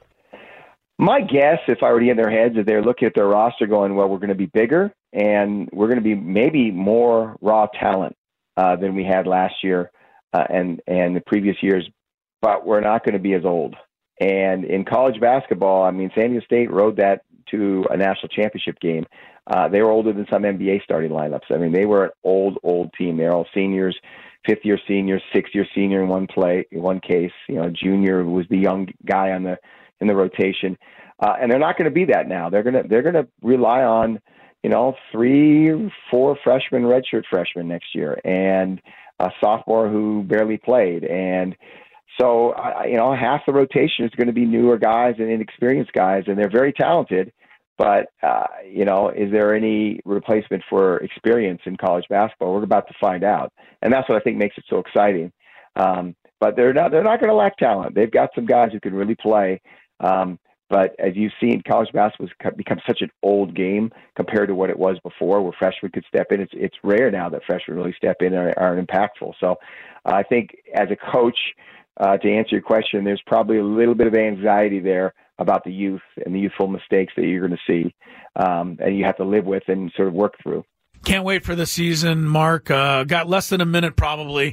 My guess, if I were to get in their heads, is they're looking at their roster going, well, we're going to be bigger, and we're going to be maybe more raw talent than we had last year and the previous years, but we're not going to be as old. And in college basketball, I mean, San Diego State rode that to a national championship game. They were older than some NBA starting lineups. I mean, they were an old team. They're all seniors, 5th-year seniors, 6th-year senior in one case. Junior was the young guy in the rotation, and they're not going to be that now. They're going to rely on 3 or 4 freshmen, redshirt freshmen next year, and a sophomore who barely played. And So, half the rotation is going to be newer guys and inexperienced guys, and they're very talented. But, is there any replacement for experience in college basketball? We're about to find out. And that's what I think makes it so exciting. But they're not going to lack talent. They've got some guys who can really play. But as you've seen, college basketball has become such an old game compared to what it was before, where freshmen could step in. It's rare now that freshmen really step in and are impactful. So I think as a coach, to answer your question, there's probably a little bit of anxiety there about the youth and the youthful mistakes that you're going to see, and you have to live with and sort of work through. Can't wait for the season, Mark. Got less than a minute probably.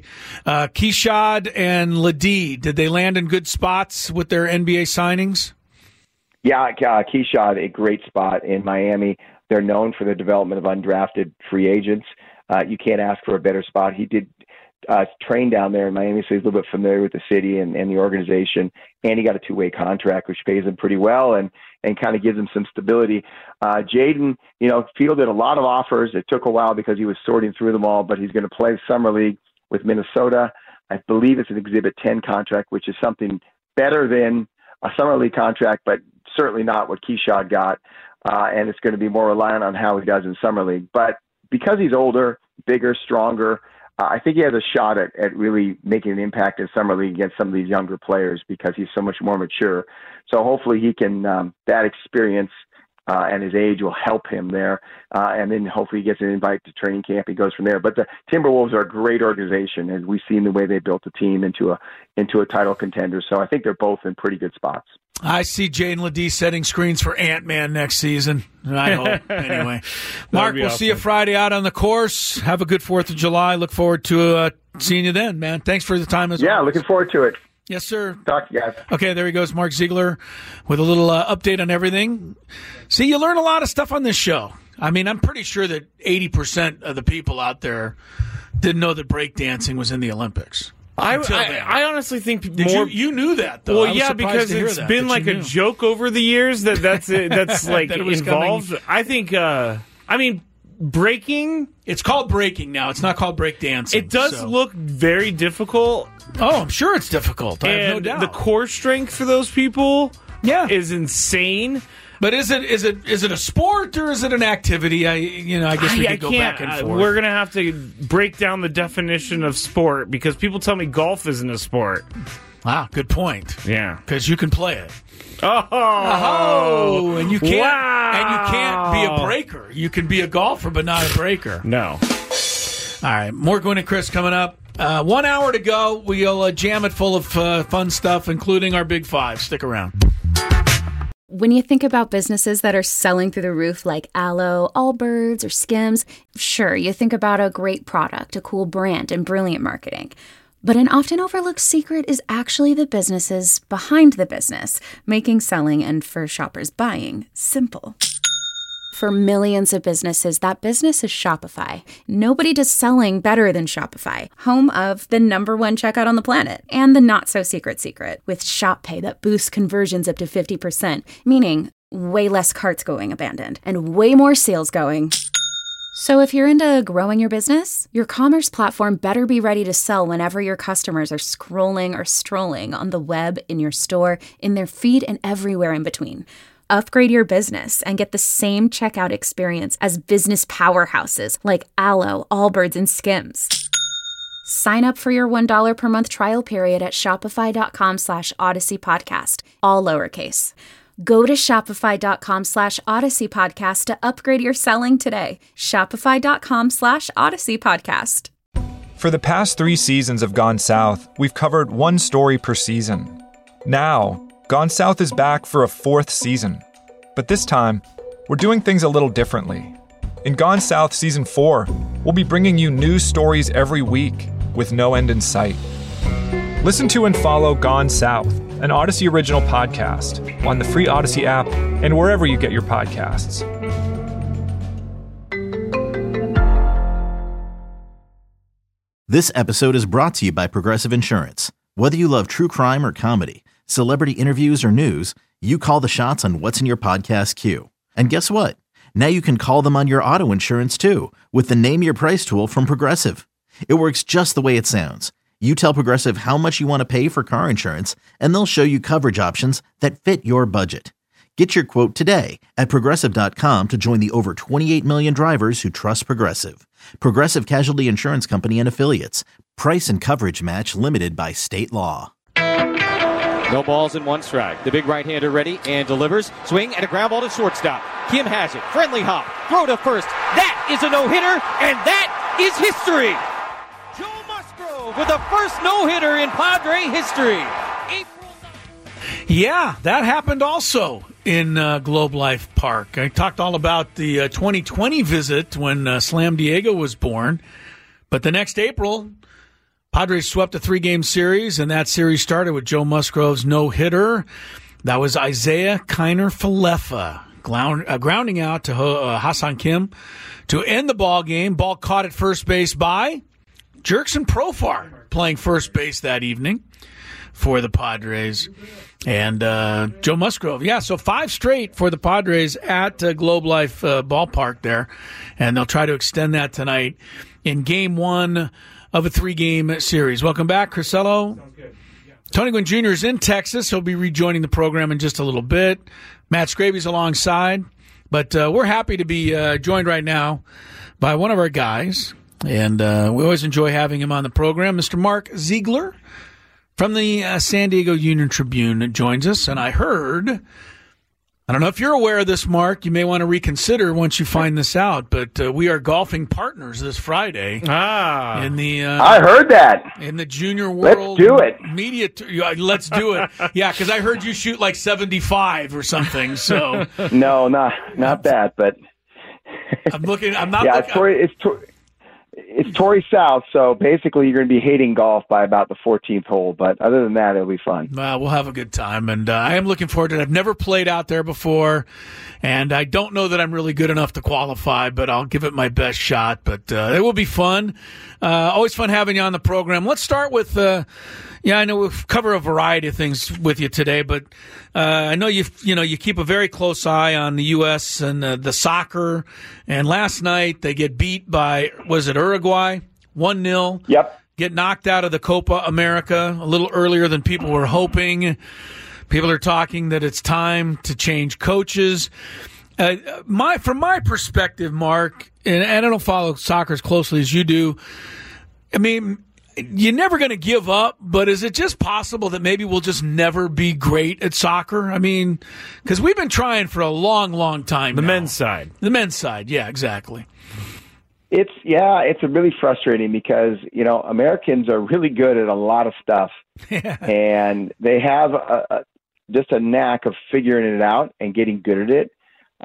Keshad and Ladie, did they land in good spots with their NBA signings? Yeah, Keshad, a great spot in Miami. They're known for the development of undrafted free agents. You can't ask for a better spot. He did train down there in Miami, so he's a little bit familiar with the city and the organization. And he got a 2-way contract, which pays him pretty well and kind of gives him some stability. Jaden, fielded a lot of offers. It took a while because he was sorting through them all, but he's going to play Summer League with Minnesota. I believe it's an Exhibit 10 contract, which is something better than a Summer League contract, but certainly not what Keshad got. And it's going to be more reliant on how he does in Summer League. But because he's older, bigger, stronger, I think he has a shot at really making an impact in Summer League against some of these younger players because he's so much more mature. So hopefully he can, that experience and his age will help him there. And then hopefully he gets an invite to training camp. He goes from there. But the Timberwolves are a great organization, and we've seen the way they built the team into a title contender. So I think they're both in pretty good spots. I see Jaden Ladie setting screens for Ant-Man next season. I hope. Anyway, Mark, we'll see you Friday out on the course. Have a good 4th of July. Look forward to seeing you then, man. Thanks for the time as well. Yeah, looking forward to it. Yes, sir. Talk to you guys. Okay, there he goes, Mark Ziegler, with a little update on everything. See, you learn a lot of stuff on this show. I mean, I'm pretty sure that 80% of the people out there didn't know that breakdancing was in the Olympics. I honestly think you knew that, though. Well, yeah, because it's been like a joke over the years that's like that involved. Coming. I think, breaking. It's called breaking now. It's not called breakdancing. It does look very difficult. Oh, I'm sure it's difficult. I have no doubt. The core strength for those people, is insane. But is it a sport or is it an activity? I guess we could go back and forth. We're gonna have to break down the definition of sport because people tell me golf isn't a sport. Wow, good point. Yeah, because you can play it. Oh, and you can't be a breaker. You can be a golfer, but not a breaker. No. All right, more Gwynn and Chris coming up. 1 hour to go. We'll jam it full of fun stuff, including our Big Five. Stick around. When you think about businesses that are selling through the roof like Aloe, Allbirds, or Skims, sure, you think about a great product, a cool brand, and brilliant marketing. But an often overlooked secret is actually the businesses behind the business, making selling and, for shoppers, buying simple. For millions of businesses, that business is Shopify. Nobody does selling better than Shopify, home of the #1 checkout on the planet, and the not-so-secret secret, with Shop Pay that boosts conversions up to 50%, meaning way less carts going abandoned, and way more sales going. So if you're into growing your business, your commerce platform better be ready to sell whenever your customers are scrolling or strolling on the web, in your store, in their feed, and everywhere in between. Upgrade your business and get the same checkout experience as business powerhouses like Aloe, Allbirds, and Skims. Sign up for your $1 per month trial period at shopify.com/Odyssey Podcast, all lowercase. Go to shopify.com/Odyssey Podcast to upgrade your selling today. Shopify.com/Odyssey Podcast. For the past 3 seasons of Gone South, we've covered one story per season. Now, Gone South is back for a 4th season. But this time, we're doing things a little differently. In Gone South Season 4, we'll be bringing you new stories every week with no end in sight. Listen to and follow Gone South, an Odyssey original podcast, on the free Odyssey app and wherever you get your podcasts. This episode is brought to you by Progressive Insurance. Whether you love true crime or comedy, celebrity interviews or news, you call the shots on what's in your podcast queue. And guess what? Now you can call them on your auto insurance too with the Name Your Price tool from Progressive. It works just the way it sounds. You tell Progressive how much you want to pay for car insurance, and they'll show you coverage options that fit your budget. Get your quote today at Progressive.com to join the over 28 million drivers who trust Progressive. Progressive Casualty Insurance Company and Affiliates. Price and coverage match limited by state law. No balls and one strike. The big right-hander ready and delivers. Swing and a ground ball to shortstop. Kim has it. Friendly hop. Throw to first. That is a no-hitter, and that is history. Joe Musgrove with the first no-hitter in Padre history. Yeah, that happened also in Globe Life Park. I talked all about the 2020 visit when Slam Diego was born. But the next April, Padres swept a 3-game series, and that series started with Joe Musgrove's no-hitter. That was Isaiah Kiner-Falefa grounding out to Ha-Seong Kim to end the ball game. Ball caught at first base by Jurickson Profar, playing first base that evening for the Padres. And Joe Musgrove, so 5 straight for the Padres at Globe Life Ballpark there. And they'll try to extend that tonight in Game 1 of a 3-game series. Welcome back, Crisello. Tony Gwynn Jr. is in Texas. He'll be rejoining the program in just a little bit. Matt Scraby's alongside. But we're happy to be joined right now by one of our guys. And we always enjoy having him on the program. Mr. Mark Ziegler from the San Diego Union-Tribune joins us. And I heard, I don't know if you're aware of this, Mark. You may want to reconsider once you find this out. But we are golfing partners this Friday. In the I heard that. In the Junior World Let's do it. Media. Let's do it. Yeah, because I heard you shoot like 75 or something. So no, not that. But I'm looking. I'm not. Yeah, looking, it's Torrey South, so basically you're going to be hating golf by about the 14th hole. But other than that, it'll be fun. We'll have a good time, and I am looking forward to it. I've never played out there before, and I don't know that I'm really good enough to qualify, but I'll give it my best shot. But it will be fun. Always fun having you on the program. Let's start with, I know we'll cover a variety of things with you today, but I know you keep a very close eye on the U.S. and the soccer. And last night they get beat by, was it Uruguay? 1-0. Yep. Get knocked out of the Copa America a little earlier than people were hoping. People are talking that it's time to change coaches. From my perspective, Mark, and I don't follow soccer as closely as you do, I mean, you're never going to give up, but is it just possible that maybe we'll just never be great at soccer? I mean, because we've been trying for a long, long time. The men's side. The men's side, yeah, exactly. It's really frustrating because, Americans are really good at a lot of stuff. And they have just a knack of figuring it out and getting good at it.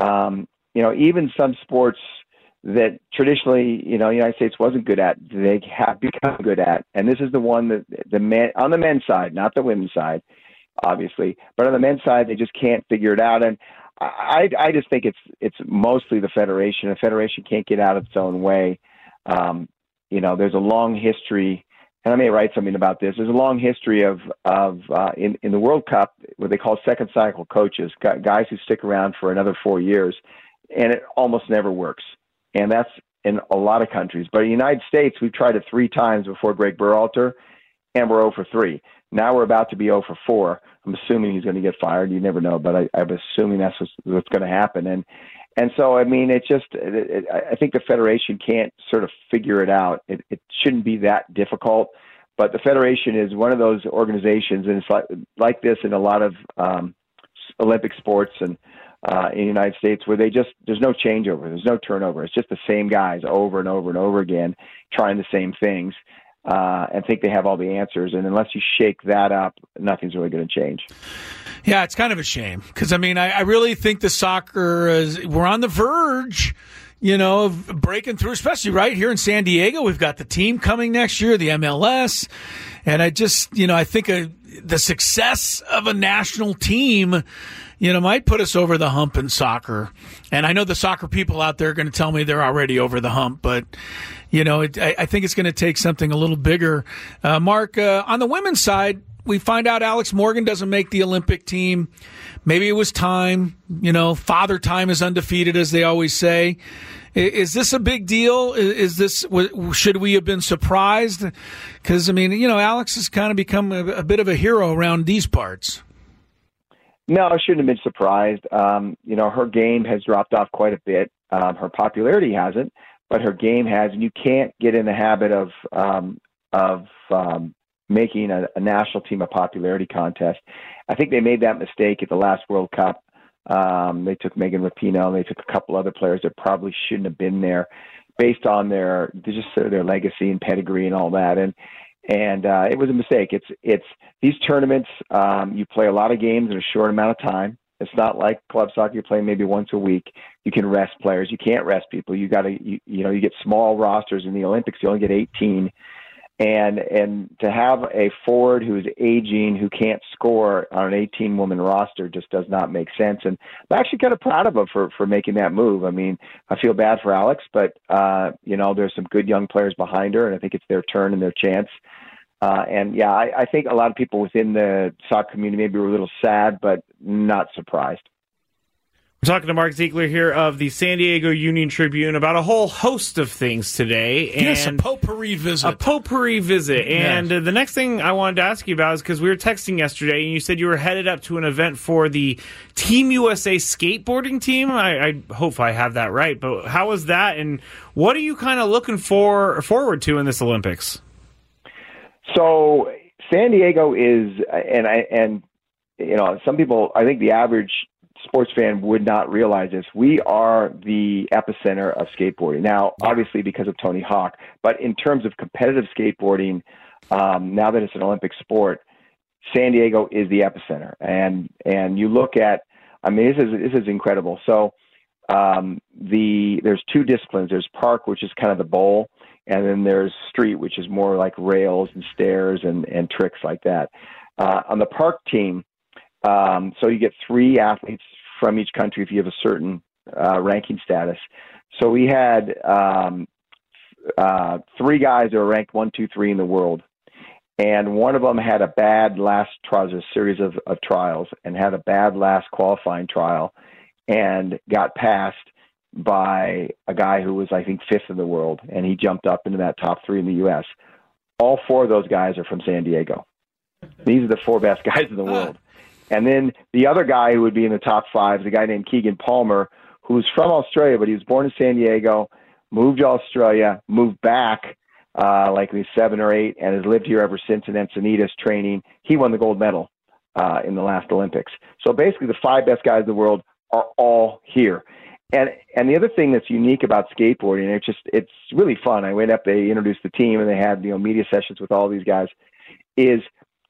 Even some sports that traditionally, the United States wasn't good at, they have become good at. And this is the one that on the men's side, not the women's side, obviously, but on the men's side, they just can't figure it out. And I just think it's mostly the federation. The federation can't get out of its own way. There's a long history, and I may write something about this. There's a long history of in the World Cup, what they call second cycle coaches, guys who stick around for another 4 years, and it almost never works. And that's in a lot of countries. But in the United States, we've tried it 3 times before Greg Berhalter, and we're 0 for 3. Now we're about to be 0 for 4. I'm assuming he's going to get fired. You never know, but I'm assuming that's what's going to happen. And so, I mean, I think the federation can't sort of figure it out. It shouldn't be that difficult. But the federation is one of those organizations, and it's like this in a lot of Olympic sports and in the United States, where there's no changeover, there's no turnover. It's just the same guys over and over and over again trying the same things and think they have all the answers. And unless you shake that up, nothing's really going to change. Yeah, it's kind of a shame because, I mean, I really think the soccer we're on the verge, of breaking through, especially right here in San Diego. We've got the team coming next year, the MLS. And I just, I think the success of a national team, might put us over the hump in soccer. And I know the soccer people out there are going to tell me they're already over the hump, but, I think it's going to take something a little bigger. Mark, on the women's side, we find out Alex Morgan doesn't make the Olympic team. Maybe it was time. Father Time is undefeated, as they always say. Is this a big deal? Should we have been surprised? Because, Alex has kind of become a bit of a hero around these parts. No, I shouldn't have been surprised. Her game has dropped off quite a bit. Her popularity hasn't, but her game has. And you can't get in the habit of making a national team a popularity contest. I think they made that mistake at the last World Cup. They took Megan Rapinoe, and they took a couple other players that probably shouldn't have been there based on their legacy and pedigree and all that. And it was a mistake. It's these tournaments, you play a lot of games in a short amount of time. It's not like club soccer. You play maybe once a week. You can rest players. You can't rest people. You get small rosters in the Olympics. You only get 18. And to have a forward who's aging, who can't score on an 18-woman roster just does not make sense. And I'm actually kind of proud of her for making that move. I mean, I feel bad for Alex, but, there's some good young players behind her, and I think it's their turn and their chance. I think a lot of people within the soccer community maybe were a little sad, but not surprised. We're talking to Mark Ziegler here of the San Diego Union Tribune about a whole host of things today. And yes, a potpourri visit. And the next thing I wanted to ask you about is because we were texting yesterday, and you said you were headed up to an event for the Team USA skateboarding team. I hope I have that right. But how was that, and what are you kind of looking forward to in this Olympics? So San Diego is, some people, I think the average sports fan would not realize this. We are the epicenter of skateboarding. Now, obviously because of Tony Hawk, but in terms of competitive skateboarding, now that it's an Olympic sport, San Diego is the epicenter. And you look at, this is incredible. So there's two disciplines. There's park, which is kind of the bowl, and then there's street, which is more like rails and stairs and tricks like that. On the park team, so you get 3 athletes from each country if you have a certain ranking status. So we had 3 guys that were ranked 1, 2, 3 in the world. And one of them had a bad last trial, a series of trials, and had a bad last qualifying trial and got passed by a guy who was, I think, 5th in the world. And he jumped up into that top 3 in the U.S. All 4 of those guys are from San Diego. These are the 4 best guys in the world. And then the other guy who would be in the top 5 is a guy named Keegan Palmer, who's from Australia, but he was born in San Diego, moved to Australia, moved back like he was 7 or 8, and has lived here ever since in Encinitas training. He won the gold medal in the last Olympics. So basically the 5 best guys in the world are all here. And the other thing that's unique about skateboarding, it's really fun. I went up, they introduced the team, and they had media sessions with all these guys, is,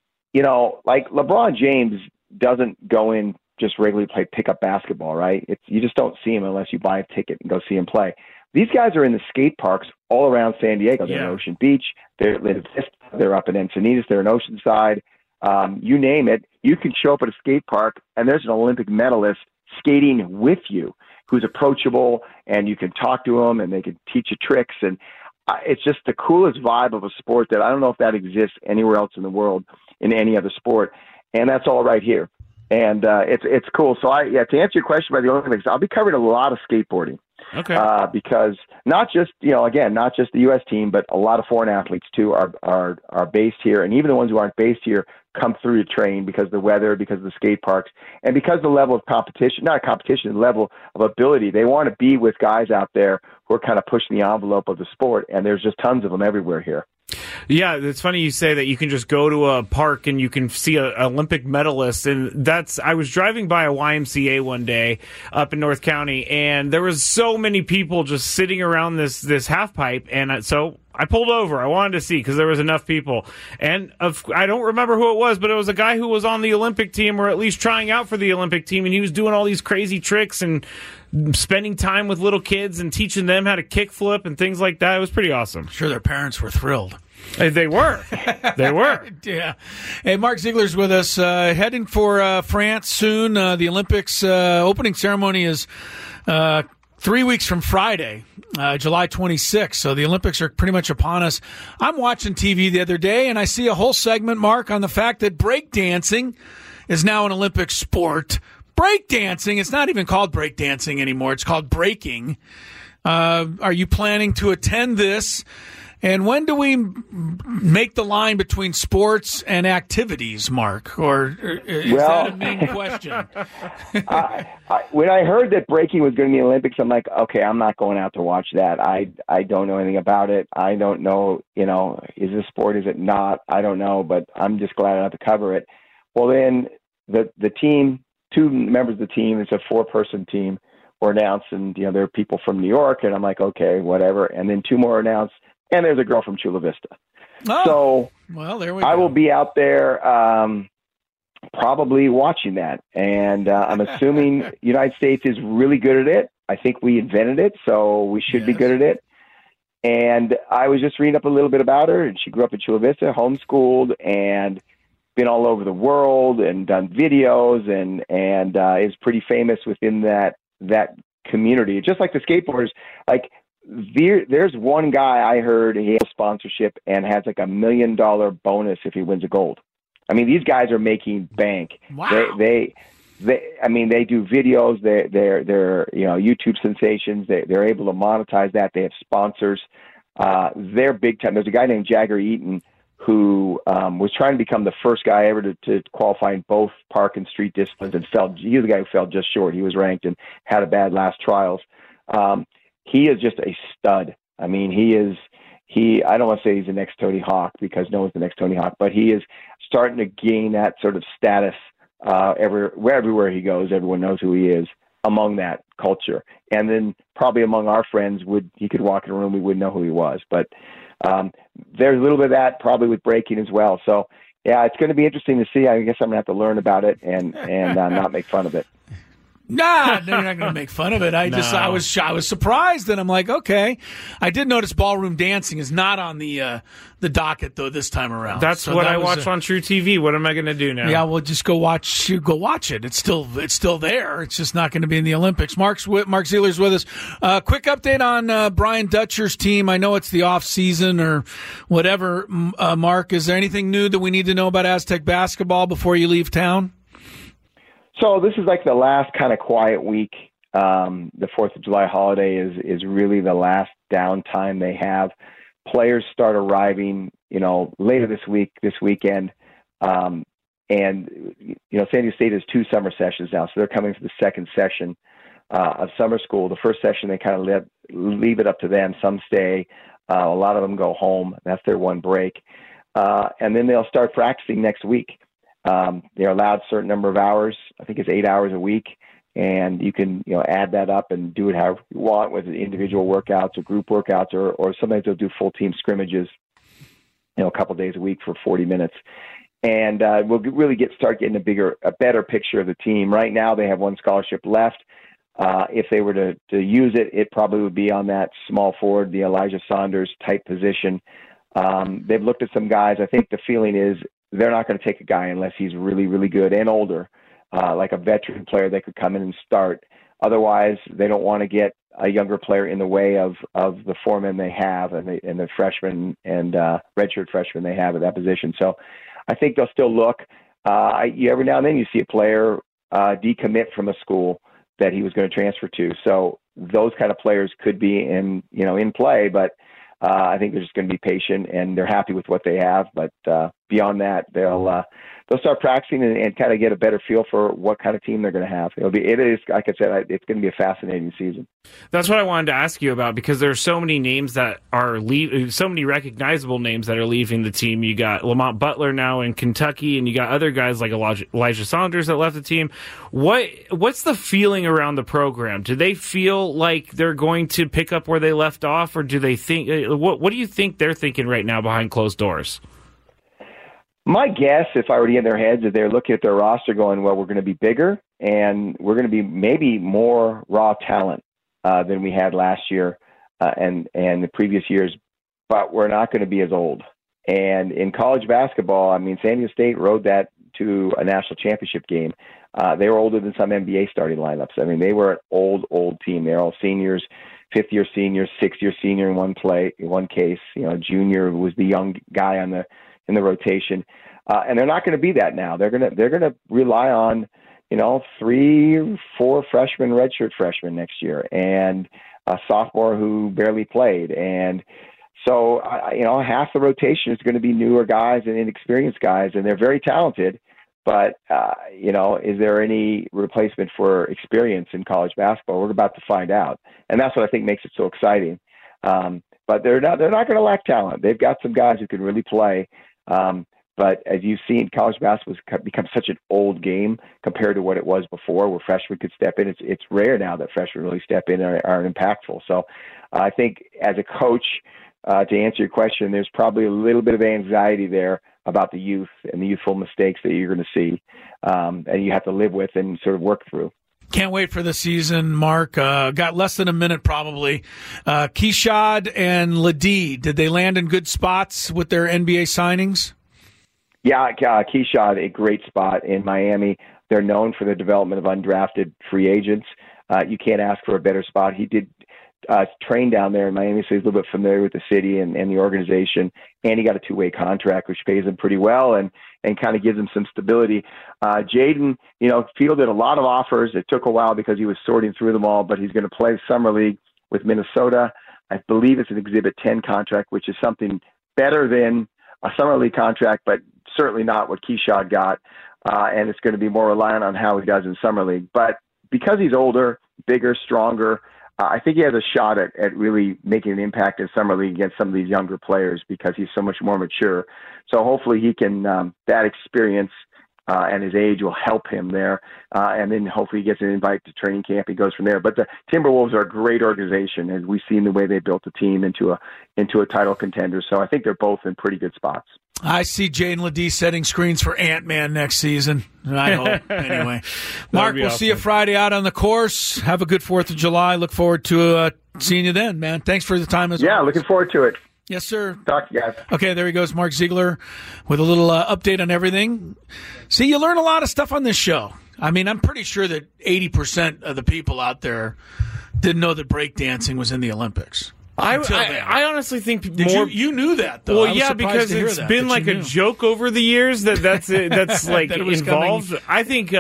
like LeBron James doesn't go in just regularly play pickup basketball, right? You just don't see him unless you buy a ticket and go see him play. These guys are in the skate parks all around San Diego. They're in Ocean Beach. They're up in Encinitas. They're in Oceanside. You name it. You can show up at a skate park, and there's an Olympic medalist skating with you who's approachable, and you can talk to them, and they can teach you tricks. And it's just the coolest vibe of a sport that I don't know if that exists anywhere else in the world in any other sport. And that's all right here. And it's cool. So to answer your question about the Olympics, I'll be covering a lot of skateboarding. Okay. Because not just, not just the U.S. team, but a lot of foreign athletes too are based here. And even the ones who aren't based here come through to train because of the weather, because of the skate parks, and because of the level of competition, not competition, the level of ability. They want to be with guys out there who are kind of pushing the envelope of the sport. And there's just tons of them everywhere here. Yeah, it's funny you say that you can just go to a park and you can see an Olympic medalist. And I was driving by a YMCA one day up in North County, and there was so many people just sitting around this half pipe. And so I pulled over. I wanted to see because there was enough people. And I don't remember who it was, but it was a guy who was on the Olympic team, or at least trying out for the Olympic team. And he was doing all these crazy tricks and spending time with little kids and teaching them how to kickflip and things like that. It was pretty awesome. I'm sure their parents were thrilled. They were. They were. Yeah. Hey, Mark Ziegler's with us. Heading for France soon. The Olympics opening ceremony is 3 weeks from Friday, July 26th. So the Olympics are pretty much upon us. I'm watching TV the other day, and I see a whole segment, Mark, on the fact that breakdancing is now an Olympic sport. Breakdancing, it's not even called breakdancing anymore. It's called breaking. Are you planning to attend this? And when do we make the line between sports and activities, Mark? Or is that a main question? When I heard that breaking was going to be Olympics, I'm like, okay, I'm not going out to watch that. I don't know anything about it. I don't know, is this sport, is it not? I don't know, but I'm just glad I don't have to cover it. Well, then the team, 2 members of the team, it's a 4-person team, were announced, and, there are people from New York, and I'm like, okay, whatever. And then 2 more announced. And there's a girl from Chula Vista. Oh, so well, there we go. I will be out there probably watching that. And I'm assuming the United States is really good at it. I think we invented it, so we should be good at it. And I was just reading up a little bit about her, and she grew up in Chula Vista, homeschooled, and been all over the world and done videos and is pretty famous within that community. Just like the skateboarders, like, there's one guy I heard, he has a sponsorship and has like $1 million bonus if he wins a gold. I mean, these guys are making bank. Wow. They do videos. They're YouTube sensations. They're able to monetize that. They have sponsors. They're big time. There's a guy named Jagger Eaton who was trying to become the first guy ever to qualify in both park and street disciplines and he was the guy who fell just short. He was ranked and had a bad last trials. He is just a stud. I mean, I don't want to say he's the next Tony Hawk because no one's the next Tony Hawk, but he is starting to gain that sort of status everywhere he goes. Everyone knows who he is among that culture. And then probably among our friends, he could walk in a room, we wouldn't know who he was. But there's a little bit of that probably with breaking as well. So, yeah, it's going to be interesting to see. I guess I'm going to have to learn about it and not make fun of it. Nah, no, you're not going to make fun of it. I was surprised, and I'm like, okay. I did notice ballroom dancing is not on the docket though this time around. That's what I watch on True TV. What am I going to do now? Yeah, well, just go watch it. It's still there. It's just not going to be in the Olympics. Mark Zieler's with us. Quick update on Brian Dutcher's team. I know it's the off season or whatever. Mark, is there anything new that we need to know about Aztec basketball before you leave town? So this is like the last kind of quiet week. The 4th of July holiday is really the last downtime they have. Players start arriving, later this weekend. And, San Diego State has 2 summer sessions now. So they're coming for the second session of summer school. The first session, they kind of leave it up to them. Some stay. A lot of them go home. That's their one break. And then they'll start practicing next week. They're allowed a certain number of hours. I think it's 8 hours a week, and you can add that up and do it however you want, whether individual workouts or group workouts, or sometimes they'll do full team scrimmages, a couple days a week for 40 minutes, and we'll really start getting a better picture of the team. Right now, they have 1 scholarship left. If they were to use it, it probably would be on that small forward, the Elijah Saunders type position. They've looked at some guys. I think the feeling is they're not going to take a guy unless he's really, really good and older, like a veteran player that could come in and start. Otherwise, they don't want to get a younger player in the way of the 4 men they have and the freshmen and redshirt freshmen they have at that position. So I think they'll still look. Every now and then you see a player decommit from a school that he was going to transfer to. So those kind of players could be in play, but I think they're just going to be patient and they're happy with what they have. But beyond that, they'll start practicing and kind of get a better feel for what kind of team they're going to have. It is, like I said, it's going to be a fascinating season. That's what I wanted to ask you about, because there are so many names that are so many recognizable names that are leaving the team. You got Lamont Butler now in Kentucky, and you got other guys like Elijah Saunders that left the team. What's the feeling around the program? Do they feel like they're going to pick up where they left off, or do they think? What do you think they're thinking right now behind closed doors? My guess, if I were to get in their heads, is they're looking at their roster going, well, we're going to be bigger and we're going to be maybe more raw talent than we had last year and the previous years, but we're not going to be as old. And in college basketball, I mean, San Diego State rode that to a national championship game. They were older than some NBA starting lineups. I mean, they were an old team. They're all seniors, fifth-year seniors, sixth-year senior in one case. Junior was the young guy in the rotation, and they're not going to be that now. They're going to rely on 3-4 freshmen, redshirt freshmen next year, and a sophomore who barely played. And so, half the rotation is going to be newer guys and inexperienced guys, and they're very talented. But, is there any replacement for experience in college basketball? We're about to find out. And that's what I think makes it so exciting. But they're not going to lack talent. They've got some guys who can really play. But as you've seen, college basketball has become such an old game compared to what it was before, where freshmen could step in. It's rare now that freshmen really step in and are impactful. So I think as a coach, to answer your question, there's probably a little bit of anxiety there about the youth and the youthful mistakes that you're going to see, and you have to live with and sort of work through. Can't wait for the season, Mark. Got less than a minute probably. Keshad and Ladie, did they land in good spots with their NBA signings? Yeah, Keshad, a great spot in Miami. They're known for the development of undrafted free agents. You can't ask for a better spot. He did train down there in Miami, so he's a little bit familiar with the city and the organization. And he got a 2-way contract, which pays him pretty well and kind of gives him some stability. Jaden, fielded a lot of offers. It took a while because he was sorting through them all, but he's going to play Summer League with Minnesota. I believe it's an Exhibit 10 contract, which is something better than a Summer League contract, but certainly not what Keshad got. And it's going to be more reliant on how he does in Summer League. But because he's older, bigger, stronger, I think he has a shot at really making an impact in Summer League against some of these younger players because he's so much more mature. So hopefully he can, that experience and his age will help him there. And then hopefully he gets an invite to training camp. He goes from there. But the Timberwolves are a great organization, and we've seen the way they built the team into a title contender. So I think they're both in pretty good spots. I see Jaden Ladie setting screens for Ant-Man next season. I hope. Anyway, Mark, we'll see you Friday out on the course. Have a good 4th of July. Look forward to seeing you then, man. Thanks for the time as well. Yeah, looking forward to it. Yes, sir. Talk to you guys. Okay, there he goes, Mark Ziegler, with a little update on everything. See, you learn a lot of stuff on this show. I mean, I'm pretty sure that 80% of the people out there didn't know that breakdancing was in the Olympics. I honestly think You knew that, though. Well, yeah, because it's been like a joke over the years that's like that involved. I think.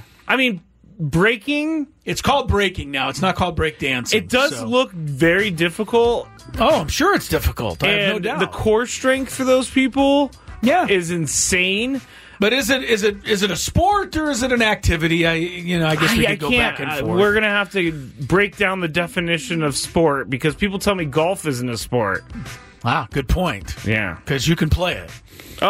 Breaking. It's called breaking now. It's not called breakdancing. It does look very difficult. Oh, I'm sure it's difficult. I have no doubt. The core strength for those people, is insane. But is it a sport or is it an activity? I guess we could go back and forth. We're gonna have to break down the definition of sport because people tell me golf isn't a sport. Wow, good point. Yeah, because you can play it.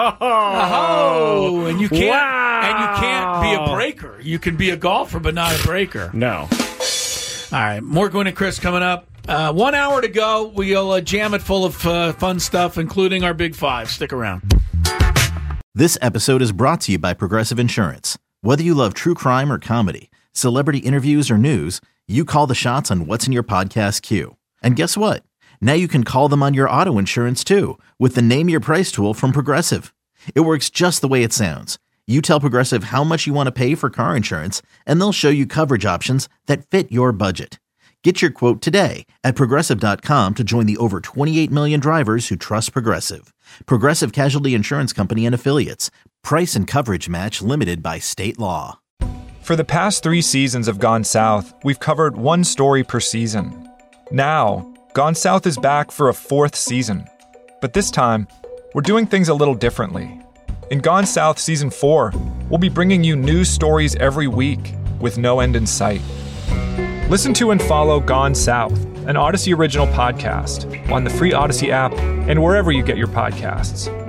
Oh, and you can't be a breaker. You can be a golfer, but not a breaker. No. All right, more Gwynn and Chris coming up. 1 hour to go. We'll jam it full of fun stuff, including our Big Five. Stick around. This episode is brought to you by Progressive Insurance. Whether you love true crime or comedy, celebrity interviews or news, you call the shots on what's in your podcast queue. And guess what? Now you can call them on your auto insurance too with the Name Your Price tool from Progressive. It works just the way it sounds. You tell Progressive how much you want to pay for car insurance, and they'll show you coverage options that fit your budget. Get your quote today at Progressive.com to join the over 28 million drivers who trust Progressive. Progressive Casualty Insurance Company and Affiliates. Price and coverage match limited by state law. For the past 3 seasons of Gone South, we've covered one story per season. Now, Gone South is back for a 4th season. But this time, we're doing things a little differently. In Gone South Season 4, we'll be bringing you new stories every week with no end in sight. Listen to and follow Gone South, an Odyssey original podcast, on the free Odyssey app and wherever you get your podcasts.